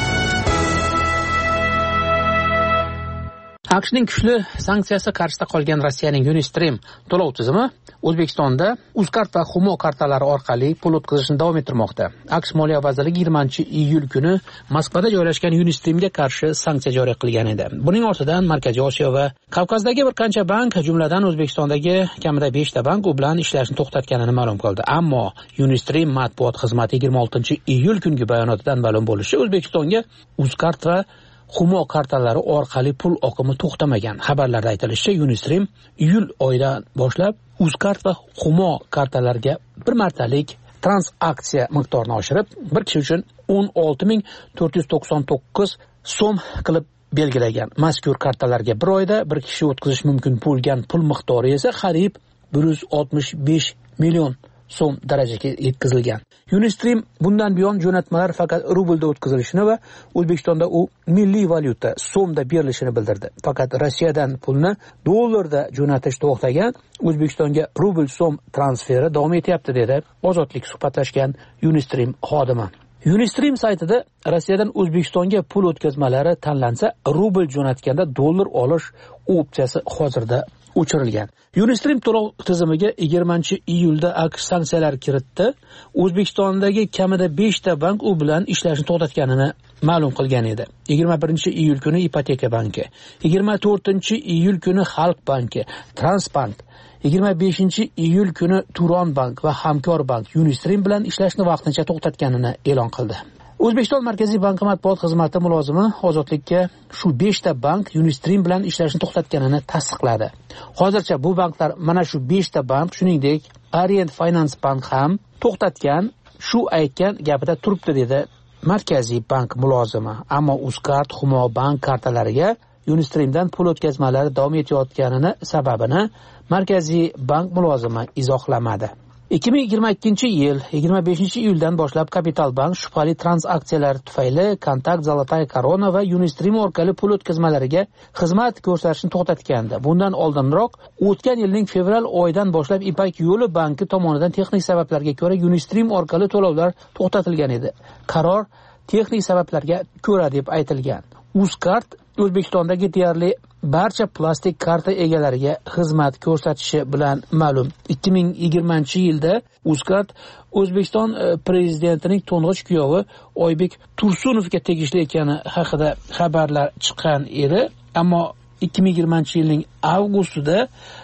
AQShning kuchli sanksiyasi qarshisida qolgan Rossiyaning Unistream to'lov tizimi O'zbekistonda Uzcard va Humo kartalari orqali pul o'tkazishni davom ettirmoqda. AQSh Moliya vazirligi yigirmanchi iyul kuni Moskvada joylashgan Unistreamga qarshi sanksiya joriy qilgan edi. Buning ortidan Markaziy Osiyo va Kavkazdagi bir qancha bank, jumladan O'zbekistondagi kamida beshta bank u bilan ishlashni to'xtatganini ma'lum qildi. Ammo Unistream matbuot xizmati yigirma oltinchi iyul kungi bayonotidan ma'lum bo'lishicha, O'zbekistonga Uzcard va Humo kartalari orqali pul oqimi to'xtamagan. Xabarlarda aytilishicha, Unistream iyul oyidan boshlab Uzcard va Humo kartalariga bir martalik transaksiya miqdorini oshirib, bir kishi uchun o'n olti ming to'rt yuz to'qson to'qqiz so'm qilib belgilagan. Mazkur kartalarga bir oyda bir kishi o'tkazish mumkin bo'lgan pul miqdori esa qariyb bir yuz oltmish besh million so'm darajaga yetkazilgan. Unistream bundan buyon jo'natmalar faqat rublda o'tkazilishini va O'zbekistonda u milliy valyuta so'mda berilishini bildirdi. Faqat Rossiyadan pulni dollarda jo'natish to'xtagan, O'zbekistonga rubl so'm transferi davom etyapti dedi Ozodlik suhbatlashgan Unistream xodimi. Unistream saytida Rossiyadan O'zbekistonga pul o'tkazmalari tanlansa, rubl jo'natganda dollar olish opsiyasi hozirda o'chirilgan. Unistream to'lov tizimiga yigirmanchi iyulda AQSh sanksiyalar kiritdi. O'zbekistondagi kamida beshta bank u bilan ishlashni to'xtatganini ma'lum qilgan edi. yigirma birinchi iyul kuni Ipoteka banki, yigirma to'rtinchi iyul kuni Xalq banki, Transbank, yigirma beshinchi iyul kuni Turon bank va Hamkor bank Unistream bilan ishlashni vaqtincha to'xtatganini e'lon qildi. O'zbekiston Markaziy banki matbuot xizmati mulozimi Ozodlikka shu beshta bank Unistream bilan ishlashni to'xtatganini tasdiqladi. Hozircha bu banklar mana shu beshta bank, shuningdek Orient Finance bank ham to'xtatgan, shu aytgan gapida turibdi dedi Markaziy bank mulozimi. Ammo Uzcard, Humo bank kartalariga Unistreamdan pul o'tkazmalari davom etayotganini sababini Markaziy bank mulozimi izohlamadi. ikki ming yigirma ikkinchi yil yigirma beshinchi iyuldan boshlab Kapital bank shubhali transaksiyalar tufayli Kontakt, Zolotaya Korona va Unistream orqali pul o'tkazmalariga xizmat ko'rsatishni to'xtatgandi. Bundan oldinroq o'tgan yilning fevral oyidan boshlab Ipak yo'li banki tomonidan texnik sabablarga ko'ra Unistream orqali to'lovlar to'xtatilgan edi. Qaror texnik sabablarga ko'ra deb aytilgan. Uzcard O'zbekistondagi deyarli barcha plastik karta egalariga xizmat ko'rsatishi bilan ma'lum. ikki ming yigirmanchi yilda Uzcard O'zbekiston prezidentining to'ng'ich kuyovi Oybek Tursunovga tegishli ekani haqida xabarlar chiqqan edi, ammo ikki ming yigirmanchi yilning avgustida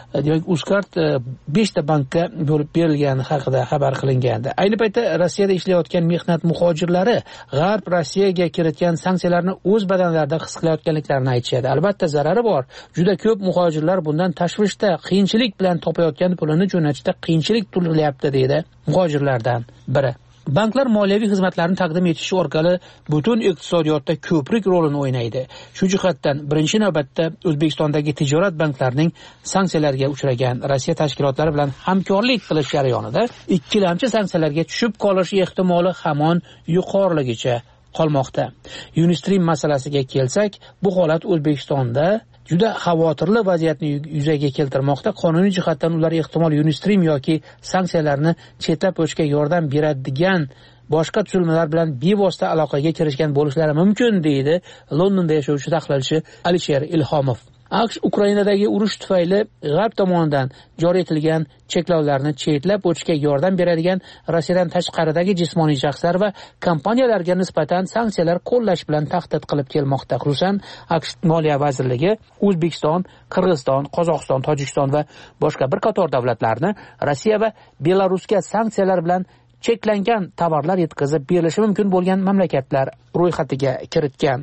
demak Uzcard beshta bankka bo'lib berilgani haqida xabar qilingandi. Ayni paytda Rossiyada ishlayotgan mehnat muhojirlari G'arb Rossiyaga kiritgan sanksiyalarni o'z badanlarida his qilayotganliklarini aytishadi. Albatta zarari bor. Juda ko'p muhojirlar bundan tashvishda, qiyinchilik bilan topayotgan pulini jo'natishda qiyinchilik tug'ilyapti deydi muhojirlardan biri. Banklar moliyaviy xizmatlarni taqdim etish orqali butun iqtisodiyotda ko'prik rolini o'ynaydi. Shu jihatdan birinchi navbatda O'zbekistondagi tijorat banklarining sanksiyalarga uchragan Rossiya tashkilotlari bilan hamkorlik qilish jarayonida ikkilamchi sanksiyalarga tushib qolish ehtimoli hamon yuqoriligicha qolmoqda. Unistream masalasiga kelsak, bu holat O'zbekistonda juda xavotirli vaziyatni yuzaga keltirmoqda. Qonuniy jihatdan ular ehtimol Unistream yoki sanksiyalarni chetlab o'tishga yordam beradigan boshqa tuzilmalar bilan bevosita aloqaga kirishgan bo'lishlari mumkin, deydi Londonda yashovchi tahlilchi Alisher Ilhomov. AQSh Ukrainadagi urush tufayli G'arb tomonidan joriy etilgan cheklovlarni chetlab o'tishga yordam beradigan Rossiyadan tashqaridagi jismoniy shaxslar va kompaniyalarga nisbatan sanksiyalar qo'llash bilan tahdid qilib kelmoqda. Xususan, AQSh Moliya vazirligi O'zbekiston, Qirg'iziston, Qozog'iston, Tojikiston va boshqa bir qator davlatlarni Rossiya va Belarusga sanksiyalar bilan cheklangan tovarlar yetkazib berilishi mumkin bo'lgan mamlakatlar ro'yxatiga kiritgan.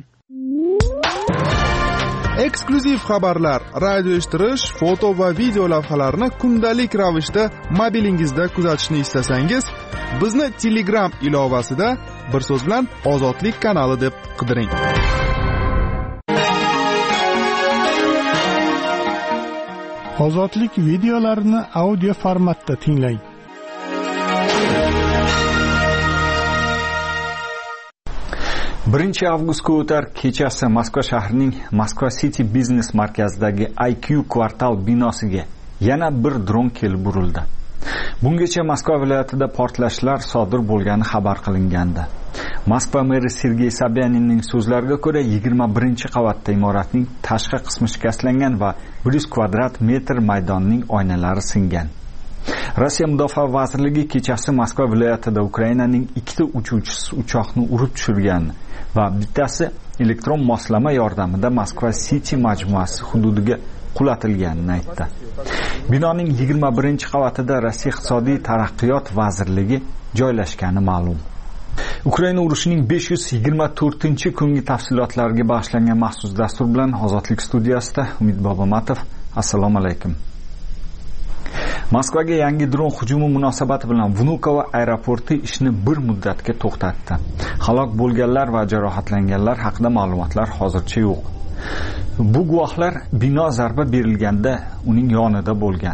Eksklyuziv xabarlar, radio eshittirish, foto va video lavhalarni kundalik ravishda mobilingizda kuzatishni istasangiz, bizni Telegram ilovasida bir so'z bilan Ozodlik kanali deb qidiring. Ozodlik videolarini audio formatda tinglang. birinchi avgustga o'tar kechasi Moskva shahrining Moskva City biznes markazidagi I Q kvartal binosiga yana bir dron kelib urildi. Bungacha Moskva viloyatida portlashlar sodir bo'lgani xabar qilingandi. Moskva meri Sergey Sobyaninning so'zlariga ko'ra yigirma birinchi qavatda imoratning tashqi qismi shikastlangan va bir yuz kvadrat metr maydonning oynalari singan. Rossiya Mudofaa vazirligi kechasi Moskva viloyatida Ukrainaning ikkita uchuvchisi uchoqni urib tushirgan va bittasi elektron moslama yordamida Moskva City majmuasi hududiga qulatilganini aytdi. Binoning yigirma birinchi qavatida Rossiya iqtisodiy taraqqiyot vazirligi joylashgani ma'lum. Ukraina urushining besh yuz yigirma to'rtinchi kungi tafsilotlariga bag'ishlangan maxsus dastur bilan Ozodlik studiyasida Umid Bobomatov. Assalomu alaykum. Moskvaga yangi dron hujumi munosabati bilan Vnukovo aeroporti ishni bir muddatga to'xtatdi. Halok bo'lganlar va jarohatlanganlar haqida ma'lumotlar hozircha yo'q. Bu guvohlar bino zarba berilganda uning yonida bo'lgan.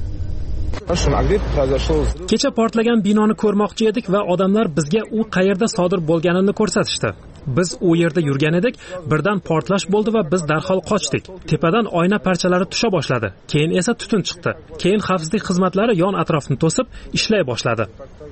Kecha portlagan binoni ko'rmoqchi edik va odamlar bizga u qayerda sodir bo'lganini ko'rsatishdi. Biz u yerda yurgan edik, birdan portlash bo'ldi va biz darhol qochdik. Tepadan oyna parchalari tusha boshladi. Keyin esa tutun chiqdi. Keyin xavfsizlik xizmatlari yon atrofni to'sib ishlay boshladi.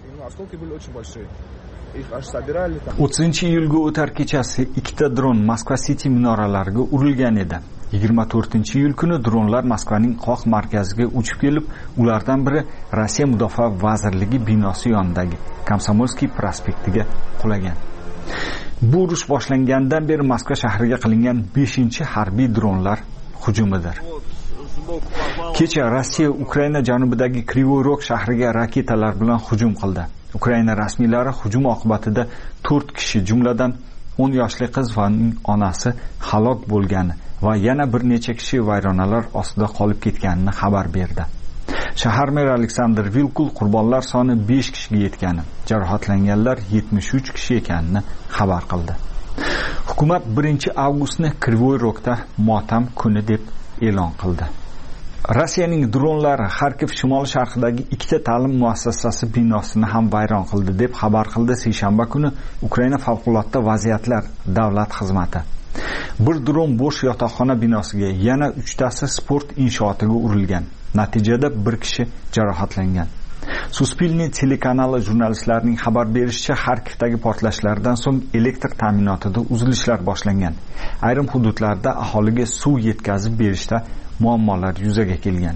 o'ttizinchi iyulga o'tar kechasi ikkita dron Moskva City minoralariga urilgan edi. yigirma to'rtinchi iyul kuni dronlar Moskvaning qoq markaziga uchib kelib, ulardan biri Rossiya Mudofaa vazirligi binosi yonidagi Komsomolskiy prospektiga qulagan. Bu urush boshlangandan beri Moskva shahriga qilingan beshinchi harbiy dronlar hujumidir. Kecha Rossiya Ukraina janubidagi Krivoy Rog shahriga raketalar bilan hujum qildi. Ukraina rasmiylari hujum oqibatida to'rt kishi, jumladan o'n yoshli qiz va uning onasi halok bo'lgani va yana bir necha kishi vayronalar ostida qolib ketganini xabar berdi. Shahar meri Aleksandr Vilkul qurbonlar soni besh kishiga yetgani, jarohatlanganlar yetmish uch kishi ekanini xabar qildi. Hukumat birinchi avgustni Krivoy Rogda motam kuni deb e'lon qildi. Rossiyaning dronlari Xarkov shimol-sharqidagi ikkita ta'lim muassasasi binosini ham vayron qildi deb xabar qildi seshanba kuni Ukraina favqulodda vaziyatlar davlat xizmati. Bir dron bo'sh yotoqxona binosiga, yana uchtasi sport inshootiga urilgan. Natijada bir kishi jarohatlangan. Suspilniy telekanali jurnalistlarining xabar berishicha, Xarkovdagi portlashlardan so'ng elektr ta'minotida uzilishlar boshlangan. Ayrim hududlarda aholiga suv yetkazib berishda muammolar yuzaga kelgan.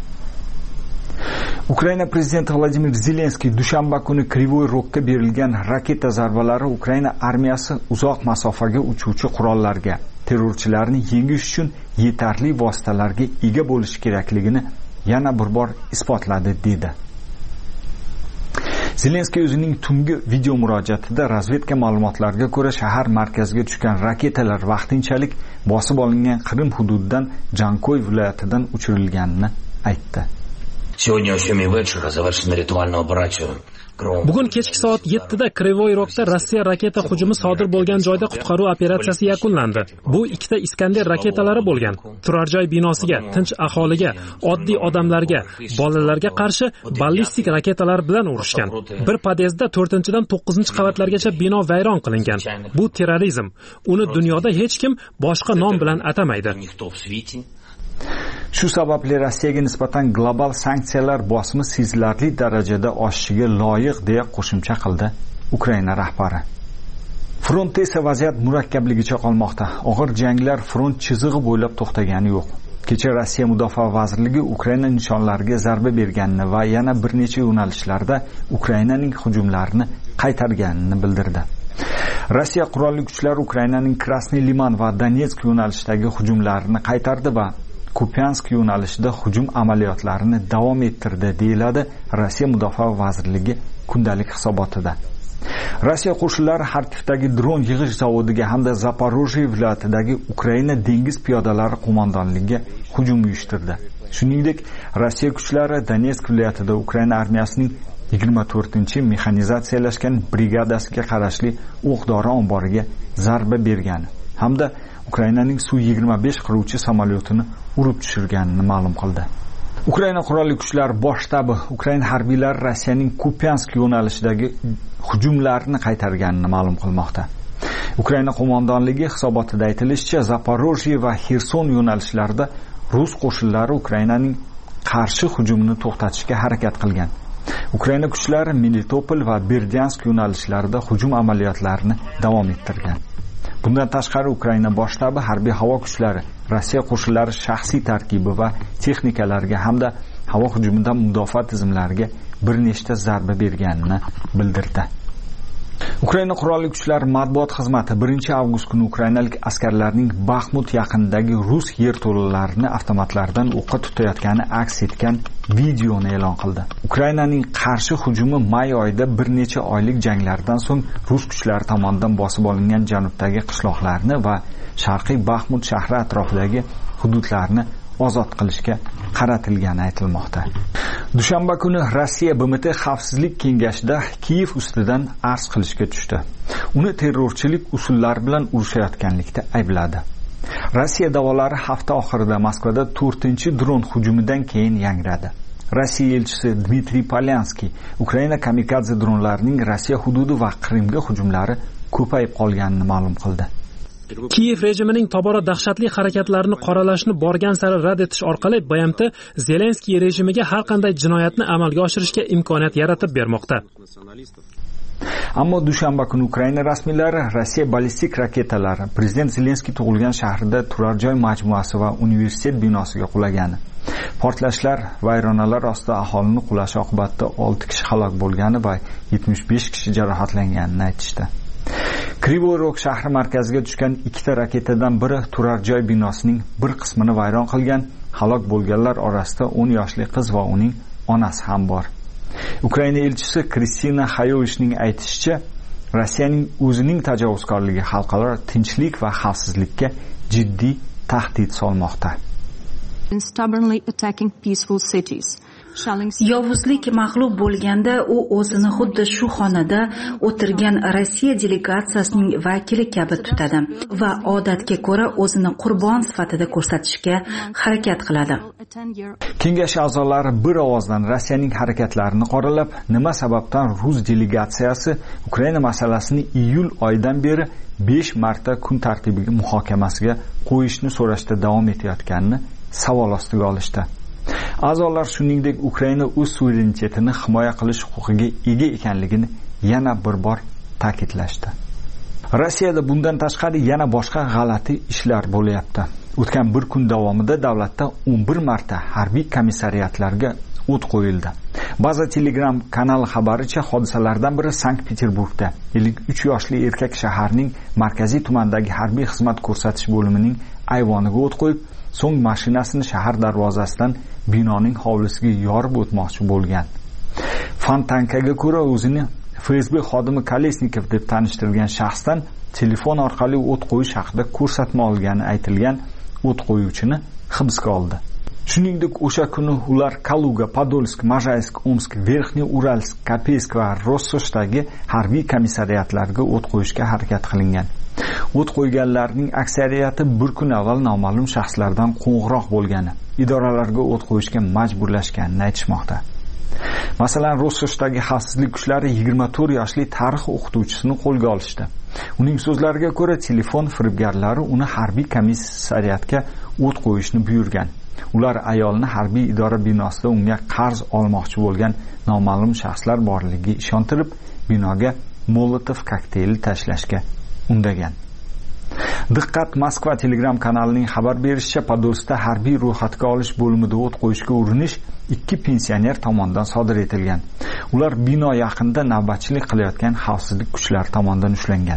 Ukraina prezidenti Vladimir Zelenskiy dushanba kuni Krivoy Rogga berilgan raketa zarbalari Ukraina armiyasi uzoq masofaga uchuvchi qurollarga, terrorchilarni yengish uchun yetarli vositalarga ega bo'lishi kerakligini yana bir bor isbotladi dedi. Zelenskiy o'zining tungi video murojaatida razvedka ma'lumotlariga ko'ra shahar markaziga tushgan raketalar vaqtinchalik bosib olingan Qrim hududidan Jankoy viloyatidan uchirilganini aytdi. Bugun kechki soat yettida Krivoy Rog'da Rossiya raketa hujumi sodir bo'lgan joyda qutqaruv operatsiyasi yakunlandi. Bu ikkita Iskander raketalari bo'lgan. Turar joy binosiga, tinch aholiga, oddiy odamlarga, bolalarga qarshi ballistik raketalar bilan urishgan. Bir podyezdda to'rtinchidan to'qqizinchi qavatlargacha bino vayron qilingan. Bu terrorizm. Uni dunyoda hech kim boshqa nom bilan atamaydi. Shu sababli Rossiyaga nisbatan global sanksiyalar bosimi sezilarli darajada oshishiga loyiq deya qo'shimcha qildi Ukraina rahbari. Frontda esa vaziyat murakkabligicha qolmoqda. Og'ir janglar front chizig'i bo'ylab to'xtagani yo'q. Kecha Rossiya Mudofaa vazirligi Ukraina nishonlariga zarba berganini va yana bir necha yo'nalishlarda Ukrainaning hujumlarini qaytarganini bildirdi. Rossiya qurolli kuchlari Ukrainaning Krasniy Liman va Donetsk yo'nalishidagi hujumlarini qaytardi va Kupiansk yo'nalishida hujum amaliyotlarini davom ettirdi, deyiladi Rossiya Mudofaa vazirligi kundalik hisobotida. Rossiya qo'shinlari Xarkivdagi dron yig'ish zavodiga hamda Zaporojye viloyatidagi Ukraina dengiz piyodalari qo'mondonligiga hujum uyushtirdi. Shuningdek, Rossiya kuchlari Donetsk viloyatida Ukraina armiyasining yigirma to'rtinchi mexanizatsiyalashgan brigadasiga qarashli o'q-dori omboriga zarba bergan hamda Ukrainaning Su yigirma besh qiruvchi samolyotini urib tushirganini ma'lum qildi. Ukraina qurolli kuchlari bosh shtabi Ukraina harbiylari Rossiyaning Kupiansk yo'nalishidagi hujumlarni qaytarganini ma'lum qilmoqda. Ukraina qo'mondonligi hisobotida aytilishicha, Zaporojye va Xerson yo'nalishlarida rus qo'shinlari Ukrainaning qarshi hujumini to'xtatishga harakat qilgan. Ukraina kuchlari Melitopol va Berdyansk yo'nalishlarida hujum amaliyotlarini davom ettirgan. Bundan tashqari Ukraina bosh shtabi harbiy havo kuchlari Rossiya qo'shinlari shaxsiy tarkibi va texnikalariga hamda havo hujumidan mudofaa tizimlariga bir nechta zarba berganini bildirdi. Ukraina qurolli kuchlari matbuot xizmati birinchi avgust kuni ukrainalik askarlarning Baxmut yaqinidagi rus yerto'lalarini avtomatlardan o'qqa tutayotgani aks etgan videoni e'lon qildi. Ukrainaning qarshi hujumi may oyida bir necha oylik janglardan so'ng rus kuchlari tomonidan bosib olingan janubdagi qishloqlarni va sharqiy Baxmut shahri atrofidagi hududlarni ozod qilishga qaratilgani aytilmoqda. Dushanba kuni Rossiya B M T Xavfsizlik kengashida Kiyev ustidan arz qilishga tushdi. Uni terrorchilik usullari bilan urushayotganlikda aybladi. Rossiya davolari hafta oxirida Moskvada to'rtinchi dron hujumidan keyin yangradi. Rossiya elchisi Dmitriy Polyanskiy Ukraina kamikadze dronlarining Rossiya hududi va Qrimga hujumlari ko'payib qolganini ma'lum qildi. Kiyev rejimining tobora dahshatli harakatlarini qoralashni borgan sari rad etish orqali B M T Zelenskiy rejimiga har qanday jinoyatni amalga oshirishga imkoniyat yaratib bermoqda. Ammo dushanba kuni Ukraina rasmiylari Rossiya ballistik raketalari prezident Zelenskiy tug'ilgan shahrida turar joy majmuasi va universitet binosiga qulagani, portlashlar, vayronalar ostida aholini qulashi oqibatida olti kishi halok bo'lgani va yetmish besh kishi jarohatlanganini aytishdi. Krivoy Rog shahri markaziga tushgan ikkita raketadan biri turar joy binosining bir qismini vayron qilgan. Halok bo'lganlar orasida o'n yoshli qiz va uning onasi ham bor. Ukraina elchisi Kristina Xayovishning aytishicha, Rossiyaning o'zining tajovuzkorligi xalqaro tinchlik va xavfsizlikka jiddiy tahdid solmoqda. Yovuzlik mag'lub bo'lganda u o'zini xuddi shu xonada o'tirgan Rossiya delegatsiyasining vakili kabi tutadi va odatga ko'ra o'zini qurbon sifatida ko'rsatishga harakat qiladi. Kengash a'zolari bir ovozdan Rossiyaning harakatlarini qoralab, nima sababdan rus delegatsiyasi Ukraina masalasini iyul oyidan beri besh marta kun tartibiga muhokamasiga qo'yishni so'rashda davom etayotganini savol ostiga olishdi. A'zolar shuningdek Ukraina o'z suverenitetini himoya qilish huquqiga ega ekanligini yana bir bor ta'kidlashdi. Rossiyada bundan tashqari yana boshqa g'alati ishlar bo'lyapti. O'tgan bir kun davomida davlatda o'n bir marta harbiy komissariyatlarga o't qo'yildi. Baza Telegram kanali xabaricha hodisalardan biri Sankt-Peterburgda ellik uch yoshli erkak shaharning markaziy tumandagi harbiy xizmat ko'rsatish bo'limining ayvoniga o't qo'yib, so'ng mashinasini shahar darvozasidan binoning hovlisiga yorib o'tmoqchi bo'lgan. Fontankaga ko'ra o'zini F S B xodimi Kolesnikov deb tanishtirgan shaxsdan telefon orqali o't qo'yish haqida ko'rsatma olgani aytilgan o't qo'yuvchini hibsga oldi. Shuningdek, o'sha kuni ular Kaluga, Podolsk, Majaysk, Omsk, Verxniy Uralsk, Kapeysk va Rossoshdagi harbiy komissariatlarga o't qo'yishga harakat qilingan. O't qo'yganlarning aksariyati bir kun avval noma'lum shaxslardan qo'ng'iroq bo'lgani, idoralarga o't qo'yishga majburlashganini aytishmoqda. Masalan, Rossoshdagi xavfsizlik kuchlari yigirma to'rt yoshli tarix o'qituvchisini qo'lga olishdi. Uning so'zlariga ko'ra, telefon firibgarlari uni harbiy komissariatga o't qo'yishni buyurgan. Ular ayolni harbiy idora binosida unga qarz olmoqchi bo'lgan noma'lum shaxslar borligiga ishontirib, binoga Molotov kokteyli tashlashga undagan. Diqqat, Moskva Telegram kanalining xabar berishicha, Podolskda harbiy ro'yxatga olish bo'limida o't qo'yishga urinish ikki pensioner tomonidan sodir etilgan. Ular bino yaqinida navbatchilik qilayotgan xavfsizlik kuchlari tomonidan ushlangan.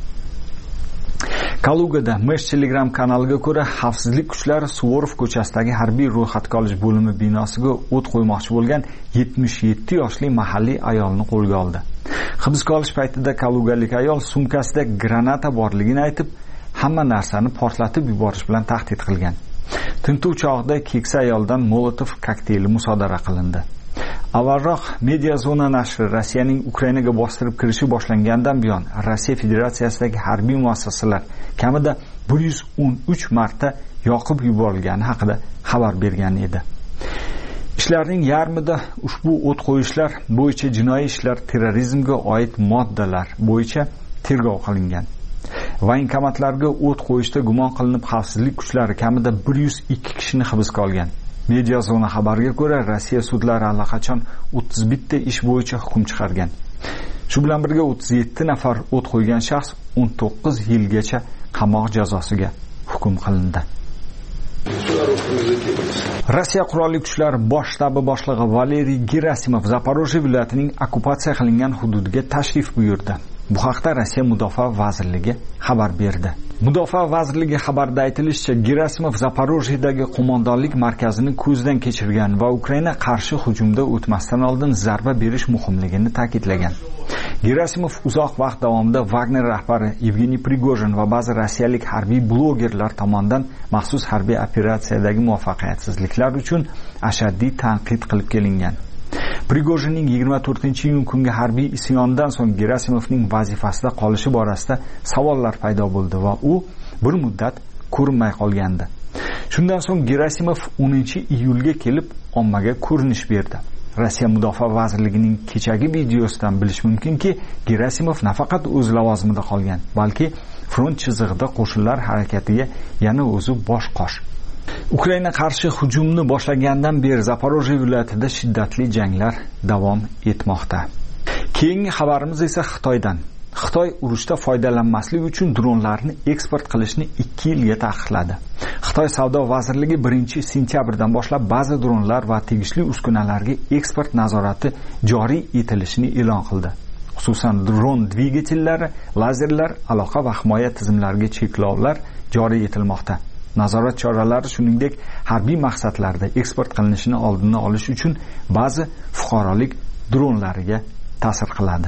Kalugada Mesh Telegram kanaliga ko'ra, xavfsizlik kuchlari Suvorov ko'chasidagi harbiy ro'yxatga olish bo'limi binosiga o't qo'ymoqchi bo'lgan yetmish yetti yoshli mahalliy ayolni qo'lga oldi. Hibsga olish paytida kalugalik ayol sumkasida granata borligini aytib, hamma narsani portlatib yuborish bilan tahdid qilgan. Tintuv chog'ida keksa ayoldan Molotov kokteyli musodara qilindi. Avvalroq Media Zona nashri Rossiyaning Ukrainaga bostirib kirishi boshlangandan buyon Rossiya Federatsiyasidagi harbiy muassasalar kamida bir yuz o'n uch marta yoqib yuborilgani haqida xabar bergan edi. Ishlarning yarmida ushbu o't qo'yishlar bo'yicha jinoiy ishlar, terrorizmga oid moddalar bo'yicha tergov qilingan. Voyinkomatlarga o't qo'yishda gumon qilinib xavfsizlik kuchlari kamida bir yuz ikki kishini hibsga olgan. Media Zona xabariga ko'ra, Rossiya sudlari allaqachon o'ttiz bitta ish bo'yicha hukm chiqargan. Shu bilan birga o'ttiz yetti nafar o't qo'ygan shaxs o'n to'qqiz yilgacha qamoq jazosiga hukm qilindi. Rossiya qurolli kuchlari bosh shtabi boshlig'i Valeriy Gerasimov Zaporojye viloyatining okkupatsiya qilingan hududiga tashrif buyurdi. Bu haqda Rossiya Mudofaa vazirligi xabar berdi. Mudofaa vazirligi xabarida aytilishicha, Gerasimov Zaporojyedagi qo'mondonlik markazini ko'zdan kechirgan va Ukraina qarshi hujumda o'tmasdan oldin zarba berish muhimligini ta'kidlagan. Gerasimov uzoq vaqt davomida Wagner rahbari Yevgeniy Prigojin va ba'zi rossiyalik harbiy blogerlar tomonidan maxsus harbiy operatsiyadagi muvaffaqiyatsizliklar uchun ashaddiy tanqid qilib kelingan. Prigojinning yigirma to'rtinchi iyun kungi harbiy isyondan so'ng Gerasimovning vazifasida qolishi borasida savollar paydo bo'ldi va u bir muddat ko'rinmay qolgandi. Shundan so'ng Gerasimov o'ninchi iyulga kelib ommaga ko'rinish berdi. Rossiya Mudofaa vazirligining kechagi videosidan bilish mumkinki, Gerasimov nafaqat o'z lavozimida qolgan, balki front chizig'ida qo'shinlar harakatiga yana o'zi bosh qosh. Ukraina qarshi hujumni boshlagandan beri Zaporojye viloyatida shiddatli janglar davom etmoqda. Keyingi xabarimiz esa Xitoydan. Xitoy urushda foydalanmaslik uchun dronlarni eksport qilishni ikki yilga taqiqladi. Xitoy savdo vazirligi birinchi sentyabrdan boshlab ba'zi dronlar va tegishli uskunalarga eksport nazorati joriy etilishini e'lon qildi. Xususan, dron dvigatellari, lazerlar, aloqa va himoya tizimlariga cheklovlar joriy etilmoqda. Nazorat choralari shuningdek harbiy maqsadlarda eksport qilinishini oldini olish uchun ba'zi fuqarolik dronlariga ta'sir qiladi.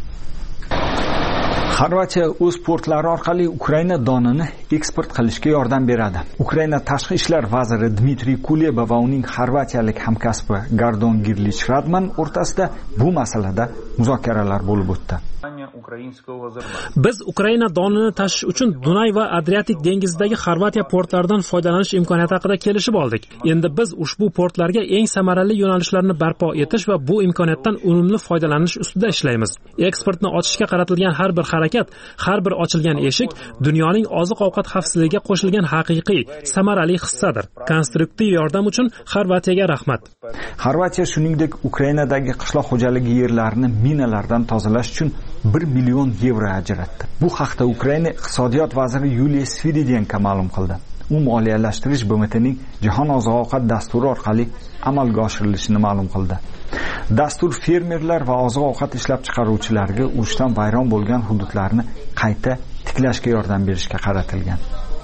Xorvatiya o'z portlari orqali Ukraina donini eksport qilishga yordam beradi. Ukraina tashqi ishlar vaziri Dmitriy Kuleba va uning xorvatiyalik hamkasbi Gardon Girlich Radman o'rtasida bu masalada muzokaralar bo'lib o'tdi. Biz Ukraina donini tashish uchun Dunay va Adriatik dengizidagi Xorvatiya portlaridan foydalanish imkoniyati haqida kelishib oldik. Endi biz ushbu portlarga eng samarali yo'nalishlarni barpo etish va bu imkoniyatdan unumli foydalanish ustida ishlaymiz. Eksportni ochishga qaratilgan har bir harakat, har bir ochilgan eshik dunyoning oziq-ovqat xavfsizligiga qo'shilgan haqiqiy, samarali hissadir. Konstruktiv yordam uchun Xorvatiyaga rahmat. Xorvatiya shuningdek Ukrainadagi qishloq xo'jaligi yerlarini minalardan tozalash uchun bir million yevro ajratdi. Bu haqda Ukraina iqtisodiyot vaziri Yuliya Sviridenko ma'lum qildi. u moliyalashtirish B M Tning Jahon oziq-ovqat dasturi orqali amalga oshirilishini ma'lum qildi. Dastur fermerlar va oziq-ovqat ishlab chiqaruvchilarga urushdan vayron bo'lgan hududlarni qayta tiklashga yordam berishga qaratilgan.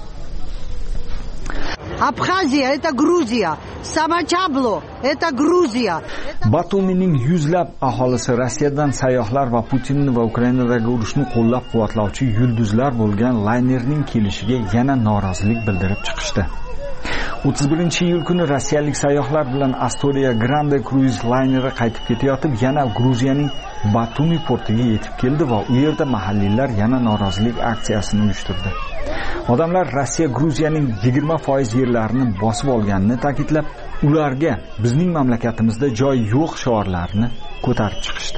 Abxaziya это Gruziya, Samachablo это Gruziya. Batumining yuzlab aholisi Rossiyadan sayyohlar va Putinni va Ukrainadagi urushni qo'llab-quvvatlovchi yulduzlar bo'lgan laynerning kelishiga yana norozilik bildirib chiqishdi. o'ttiz birinchi iyul kuni rossiyalik sayyohlar bilan Astoria Grande Cruise layneri qaytib ketayotib yana Gruziyaning Batumi portiga yetib keldi va u yerda mahalliylar yana norozilik aksiyasini uyushtirdi. Odamlar Rossiya Gruziyaning yigirma foiz yerlarini bosib olganini ta'kidlab, ularga bizning mamlakatimizda joy yo'q shiorlarini ko'tarib chiqishdi.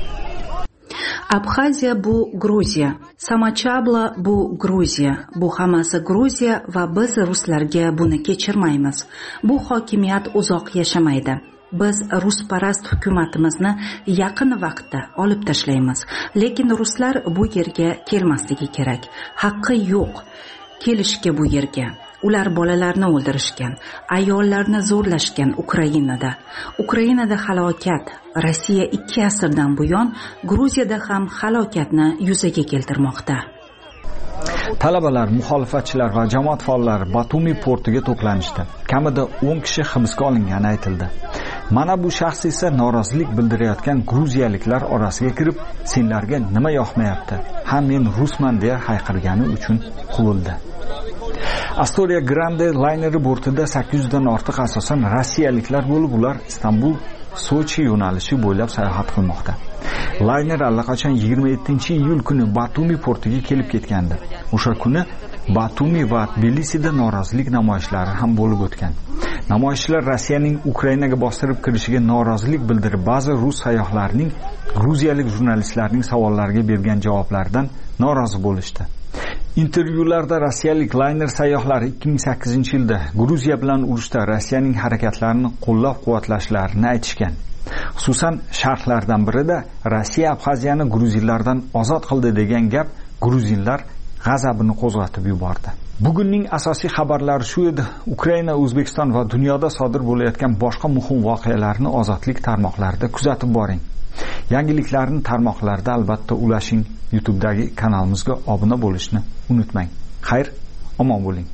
Abxaziya bu Gruziya, Samachablo bu Gruziya, bu hammasi Gruziya va biz ruslarga buni kechirmaymiz. Bu hokimiyat uzoq yashamaydi. Biz rusparast hukumatimizni yaqin vaqtda olib tashlaymiz, lekin ruslar bu yerga kelmasligi kerak. Haqqi yo'q kelishga bu yerga. Ular bolalarni o'ldirishgan, ayollarni zo'rlashgan Ukrainada. Ukrainada halokat, Rossiya ikki asrdan buyon Gruziyada ham halokatni yuzaga keltirmoqda. Talabalar, muxolifatchilar va jamoat faollari Batumi portiga to'planishdi. Kamida o'n kishi hibsga olingani aytildi. Mana bu shaxs esa norozilik bildirayotgan gruziyaliklar orasiga kirib, senlarga nima yoqmayapti? Ha, men rusman deya hayqirgani uchun quvildi. Astoria Grande layneri bortida sakkiz yuzdan ortiq asosan rossiyaliklar bo'lib, ular Istanbul, Sochi yo'nalishi bo'ylab sayohat qilmoqda. Layner allaqachon yigirma yettinchi iyul kuni Batumi portiga kelib ketgandi. O'sha kuni Batumi va Tbilisida norozilik namoyishlari ham bo'lib o'tgan. Namoyishchilar Rossiyaning Ukrainaga bostirib kirishiga norozilik bildirib, ba'zi rus sayyohlarning gruziyalik jurnalistlarning savollariga bergan javoblaridan norozi bo'lishdi. Intervyularda rossiyalik layner sayyohlari ikki ming sakkizinchi yilda Gruziya bilan urushda Rossiyaning harakatlarini qo'llab-quvvatlashlarini aytishgan. Xususan, sharhlardan birida Rossiya Abxaziyani gruzinlardan ozod qildi degan gap gruzinlar g'azabini qo'zg'atib yubordi. Bugunning asosiy xabarlari shu edi. Ukraina, O'zbekiston va dunyoda sodir bo'layotgan boshqa muhim voqealarni ozodlik tarmoqlarida kuzatib boring. Yangiliklarni tarmoqlarda albatta ulashing. YouTube'dagi kanalimizga obuna bo'lishni unutmang. Xayr, omon bo'ling.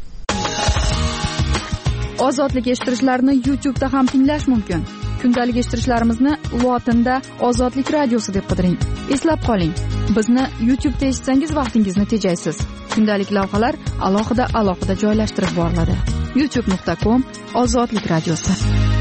Ozodlik eshittirishlarni YouTube'da ham tinglash mumkin. Kundalik eshittirishlarimizni lotinda Ozodlik radiosi deb qidiring. Eslab qoling, bizni YouTube'da eshitsangiz vaqtingizni tejaysiz. Kundalik lavhalar alohida alohida joylashtirib boriladi. youtube nuqta com Ozodlik radiosi.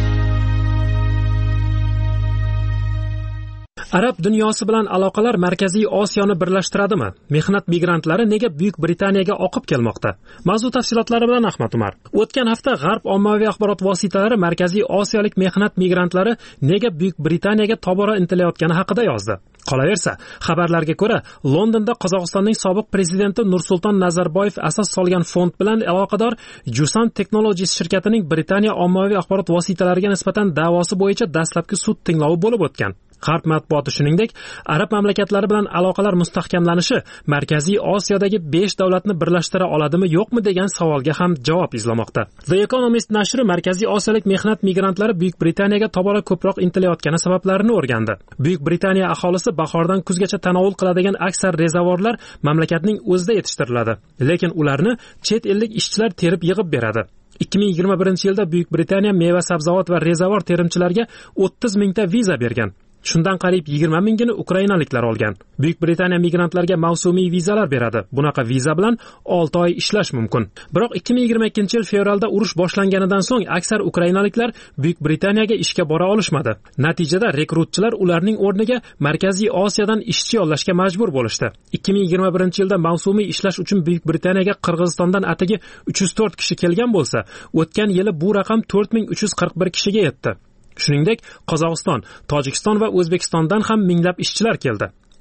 Arab dunyosi bilan aloqalar Markaziy Osiyoni birlashtiradimi? Mehnat migrantlari nega Buyuk Britaniyaga oqib kelmoqda? Mavzu tafsilotlari bilan Ahmad Umar. O'tgan hafta G'arb ommaviy axborot vositalari Markaziy Osiyolik mehnat migrantlari nega Buyuk Britaniyaga tobora intilayotgani haqida yozdi. Qolaversa, xabarlarga ko'ra, Londonda Qozog'istonning sobiq prezidenti Nursulton Nazarboyev asos solgan fond bilan aloqador Jusan Technologies shirkatining Britaniya ommaviy axborot vositalariga nisbatan da'vosi bo'yicha dastlabki sud tinglovi bo'lib o'tgan. G'arb matbuoti shuningdek, arab mamlakatlari bilan aloqalar mustahkamlanishi Markaziy Osiyodagi besh davlatni birlashtira oladimi, yo'qmi degan savolga ham javob izlamoqda. The Economist nashri Markaziy Osiyolik mehnat migrantlari Buyuk Britaniyaga tobora ko'proq intilayotgani sabablarini o'rgandi. Buyuk Britaniya aholisi bahordan kuzgacha tanovul qiladigan aksar rezavorlar mamlakatning o'zida yetishtiriladi, lekin ularni chet ellik ishchilar terib yig'ib beradi. ikki ming yigirma birinchi yilda Buyuk Britaniya meva-sabzavot va rezavor terimchilariga o'ttiz mingta viza bergan. Shundan qariyb yigirma mingini ukrainaliklar olgan. Buyuk Britaniya migrantlarga mavsumiy vizalar beradi. Bunaqa viza bilan olti oy ishlash mumkin. Biroq ikki ming yigirma ikkinchi yil fevralda urush boshlanganidan so'ng aksar ukrainaliklar Buyuk Britaniyaga ishga bora olishmadi. Natijada rekrutchilar ularning o'rniga Markaziy Osiyodan ishchi yollashga majbur bo'lishdi. ikki ming yigirma birinchi yilda mavsumiy ishlash uchun Buyuk Britaniyaga Qirg'izistondan atigi uch yuz to'rt kishi kelgan bo'lsa, o'tgan yili bu raqam to'rt ming uch yuz qirq bir kishiga yetdi. Shuningdek, Qozog'iston, Tojikiston va O'zbekistondan ham minglab ishchilar keldi.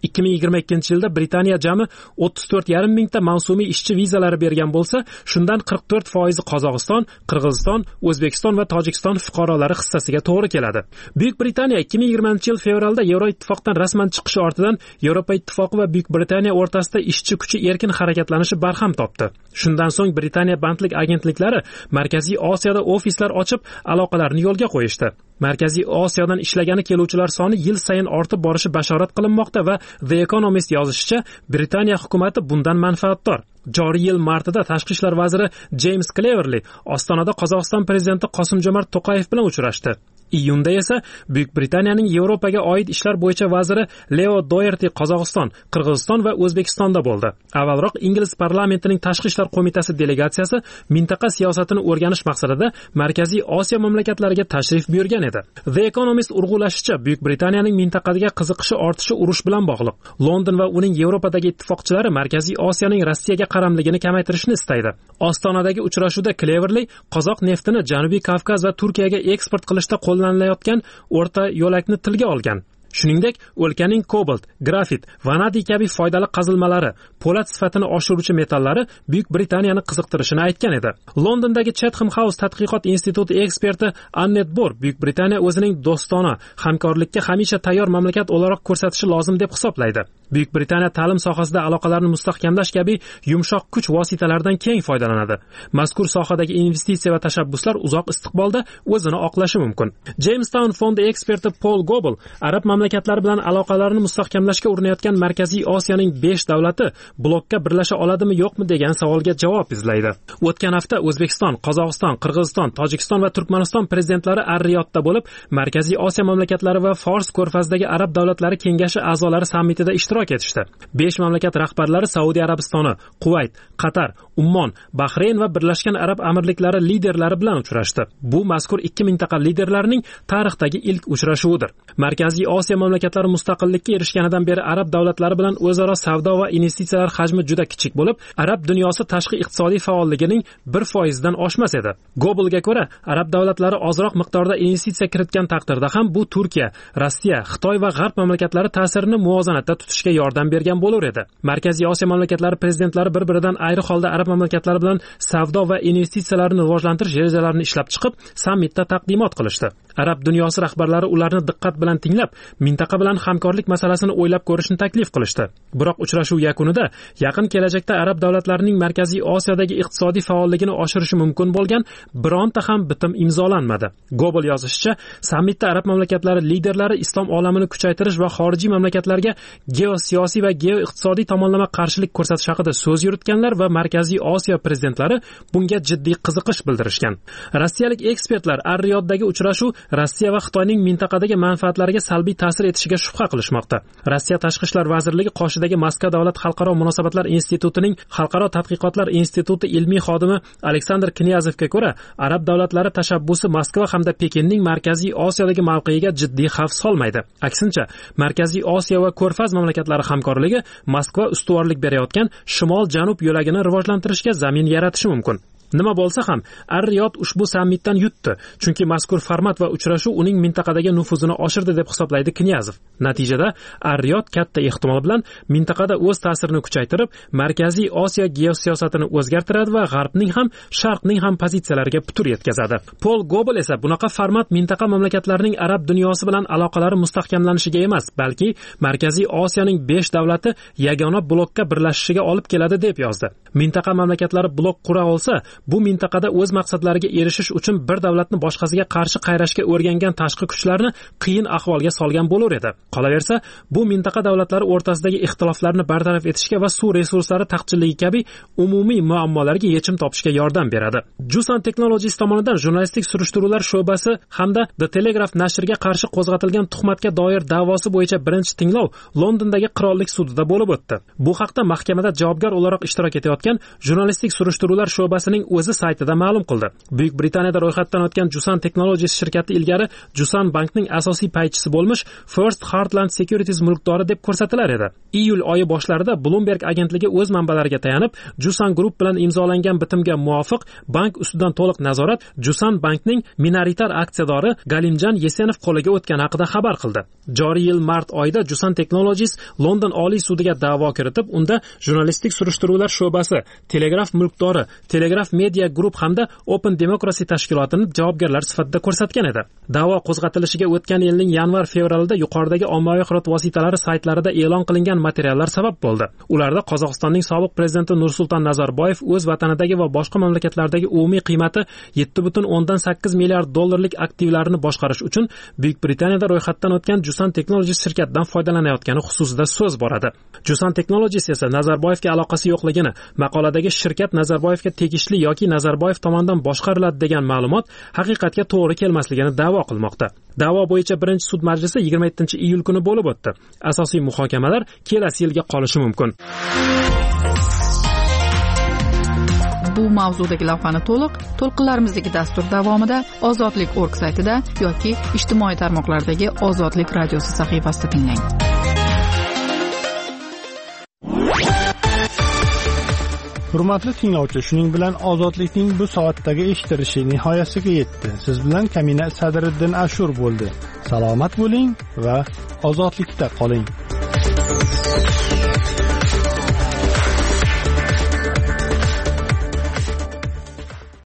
ikki ming yigirma ikkinchi yilda Britaniya jami o'ttiz to'rt yarim mingta mavsumiy ishchi vizalari bergan bo'lsa, shundan qirq to'rt foizi Qozog'iston, Qirg'iziston, O'zbekiston va Tojikiston fuqarolari hissasiga to'g'ri keladi. Buyuk Britaniya ikki ming yigirmanchi yil fevralda Yevroittifoqdan rasman chiqishi ortidan Yevropa Ittifoqi va Buyuk Britaniya o'rtasida ishchi kuchi erkin harakatlanishi barham topdi. Shundan so'ng Britaniya bandlik agentliklari Markaziy Osiyoda ofislar ochib, aloqalarni yo'lga qo'yishdi. Markaziy Osiyodan ishlagani keluvchilar soni yil sayin ortib borishi bashorat qilinmoqda va The Economist yozishicha, Britaniya hukumatı bundan manfaatdor. Joriy yil martida tashqi ishlar vaziri James Cleverly Ostonada Qozog'iston prezidenti Qosim-Jomart To'qayev bilan uchrashdi. Iyunda esa Buyuk Britaniyaning Yevropaga oid ishlar bo'yicha vaziri Leo Doherty Qozog'iston, Qirg'iziston va O'zbekistonda bo'ldi. Avvalroq Ingliz parlamentining tashqi ishlar qo'mitasi delegatsiyasi mintaqa siyosatini o'rganish maqsadida Markaziy Osiyo mamlakatlariga tashrif buyurgan edi. The Economist urg'ulashicha, Buyuk Britaniyaning mintaqaga qiziqishi ortishi urush bilan bog'liq. London va uning Yevropadagi ittifoqchilari Markaziy Osiyoning Rossiyaga qaramligini kamaytirishni istaydi. Ostonadagi uchrashuvda Cleverly qozoq neftini Janubiy Kavkaz va Turkiyaga eksport qilishda qo'llanilayotgan o'rta yo'lakni tilga olgan. Shuningdek, o'lkaning kobalt, grafit, vanadiy kabi foydali qazilmalari, po'lat sifatini oshiruvchi metallari Buyuk Britaniyani qiziqtirishini aytgan edi. Londondagi Chatham House tadqiqot instituti eksperti Annette Bor Buyuk Britaniya o'zining do'stona, hamkorlikka hamisha tayyor mamlakat o'laroq ko'rsatishi lozim deb hisoblaydi. Buyuk Britaniya ta'lim sohasida aloqalarni mustahkamlash kabi yumshoq kuch vositalaridan keng foydalanadi. Mazkur sohadagi investitsiya va tashabbuslar uzoq istiqbolda o'zini oqlashi mumkin. Jamestown fondi eksperti Paul Goble Arab mamlakatlari bilan aloqalarni mustahkamlashga urinayotgan Markaziy Osiyoning besh davlati blokka birlasha oladimi yo'qmi degan savolga javob izlaydi. O'tgan hafta O'zbekiston, Qozog'iston, Qirg'iziston, Tojikiston va Turkmaniston prezidentlari Ar-Riyodda bo'lib, Markaziy Osiyo mamlakatlari va Fors ko'rfazidagi Arab davlatlari kengashi a'zolari sammitida ishtirok etishdi. besh mamlakat rahbarlari Saudiya Arabistoni, Quvayt, Qatar, Ummon, Bahrayn va Birlashgan Arab Amirliklari liderlari bilan uchrashdi. Bu mazkur ikki mintaqa liderlarining tarixdagi ilk uchrashuvidir. Markaziy Osiyo mamlakatlari mustaqillikka erishganidan beri arab davlatlari bilan o'zaro savdo va investitsiyalar hajmi juda kichik bo'lib, arab dunyosi tashqi iqtisodiy faolligining bir foiz dan oshmas edi. Google'ga ko'ra, arab davlatlari ozroq miqdorda investitsiya kiritgan taqdirda ham bu Turkiya, Rossiya, Xitoy va G'arb mamlakatlari ta'sirini muvozanatda tutishga yordam bergan bo'lar edi. Markaziy Osiyo mamlakatlari prezidentlari bir-biridan ayri holda arab mamlakatlari bilan savdo va investitsiyalarni rivojlantirish rejalarini ishlab chiqib, sammitda taqdimot qilishdi. Arab dunyosi rahbarlari ularni diqqat bilan tinglab, mintaqa bilan hamkorlik masalasini o'ylab ko'rishni taklif qilishdi. Biroq uchrashuv yakunida yaqin kelajakda arab davlatlarining Markaziy Osiyodagi iqtisodiy faolligini oshirishi mumkin bo'lgan bironta ham bitim imzolanmadi. Global yozishicha, sammitda arab mamlakatlari liderlari islom olamini kuchaytirish va xorijiy mamlakatlarga geosiyosiy va geoiqtisodiy tomonlama qarshilik ko'rsatish haqida so'z yuritganlar va Markaziy Osiyo prezidentlari bunga jiddiy qiziqish bildirishgan. Rossiyalik ekspertlar Ar-Riyoddagi uchrashuv Rossiya va Xitoyning mintaqadagi manfaatlariga salbiy ta'sir etishiga shubha qilishmoqda. Rossiya tashqi ishlar vazirligi qoshidagi Moskva davlat xalqaro munosabatlar institutining xalqaro tadqiqotlar instituti ilmiy xodimi Aleksandr Knyazevga ko'ra, arab davlatlari tashabbusi Moskva hamda Pekinning Markaziy Osiyodagi mavqeyiga jiddiy xavf solmaydi. Aksincha, Markaziy Osiyo va Ko'rfaz mamlakatlari hamkorligi Moskva ustuvorlik berayotgan shimol-janub yo'lagini rivojlantirishga zamin yaratishi mumkin. Nima bo'lsa ham, Ar-Riyod ushbu sammitdan yutdi, chunki mazkur format va uchrashuv uning mintaqadagi nufuzini oshirdi deb hisoblaydi Knyazov. Natijada Ar-Riyod katta ehtimol bilan mintaqada o'z ta'sirini kuchaytirib, Markaziy Osiyo geosiyosatini o'zgartiradi va G'arbning ham, Sharqning ham pozitsiyalariga putur yetkazadi. Paul Gobel esa bunaqa format mintaqa mamlakatlarining arab dunyosi bilan aloqalari mustahkamlanishiga emas, balki Markaziy Osiyoning besh davlati yagona blokka birlashishiga olib keladi deb yozdi. Mintaqa mamlakatlari blok qura olsa, bu mintaqada o'z maqsadlariga erishish uchun bir davlatni boshqasiga qarshi qayrashga o'rgangan tashqi kuchlarni qiyin ahvolga solgan bo'lar edi. Qolaversa, bu mintaqa davlatlari o'rtasidagi ixtiloflarni bartaraf etishga va suv resurslari taqchilligi kabi umumiy muammolarga yechim topishga yordam beradi. Jusan Technologies tomonidan jurnalistik surishtiruvlar sho'basi hamda The Telegraph nashriga qarshi qo'zg'atilgan tuhmatga doir da'vosi bo'yicha birinchi tinglov Londondagi qirollik sudida bo'lib o'tdi. Bu haqda mahkamada javobgar o'laroq ishtirok etayotgan jurnalistik surishtiruvlar sho'basining o'zi saytida ma'lum qildi. Buyuk Britaniyada ro'yxatdan o'tgan Jusan Technologies shirkati ilgari Jusan bankning asosiy paychisi bo'lmish First Heartland Securities mulkdori deb ko'rsatilar edi. Iyul oyi boshlarida Bloomberg agentligi o'z manbalariga tayanib, Jusan Group bilan imzolangan bitimga muvofiq bank ustidan to'liq nazorat Jusan bankning minoritar aksiyadori Galimjan Yesenov qo'liga o'tgani haqida xabar qildi. Joriy yil mart oyida Jusan Technologies London Oliy sudiga da'vo kiritib, unda jurnalistik surishtiruvlar sho'basi, Telegraf mulkdori, Telegraf Media Group hamda Open Democracy tashkilotini javobgarlar sifatida ko'rsatgan edi. Da'vo qo'zg'atilishiga o'tgan yilning yanvar-fevralida yuqoridagi ommaviy axborot vositalari saytlarida e'lon qilingan materiallar sabab bo'ldi. Ularda Qozog'istonning sobiq prezidenti Nursulton Nazarboyev o'z vatanidagi va boshqa mamlakatlardagi umumiy qiymati yetti butun o'ndan sakkiz milliard dollarlik aktivlarini boshqarish uchun Buyuk Britaniyada ro'yxatdan o'tgan Jusan Technologies shirkatidan foydalanayotgani xususida so'z boradi. Jusan Technologies esa Nazarboyevga aloqasi yo'qligini, maqoladagi shirkat Nazarboyevga tegishli yoki Nazarboyev tomonidan boshqariladi degan ma'lumot haqiqatga to'g'ri kelmasligini da'vo qilmoqda. Da'vo bo'yicha birinchi sud majlisi yigirma yettinchi iyul kuni bo'lib o'tdi. Asosiy muhokamalar kelasi yilga qolishi mumkin. Bu mavzudagi lavhani to'liq to'lqinlarimizdagi dastur davomida ozodlik точка org saytida yoki ijtimoiy tarmoqlardagi Ozodlik radiosi sahifasida tinglang. Hurmatli tinglovchi, shuning bilan ozodlikning bu soatdagi eshitilishi nihoyasiga yetdi. Siz bilan Kamina Sadriddin Ashur bo'ldi. Salomat bo'ling va ozodlikda qoling.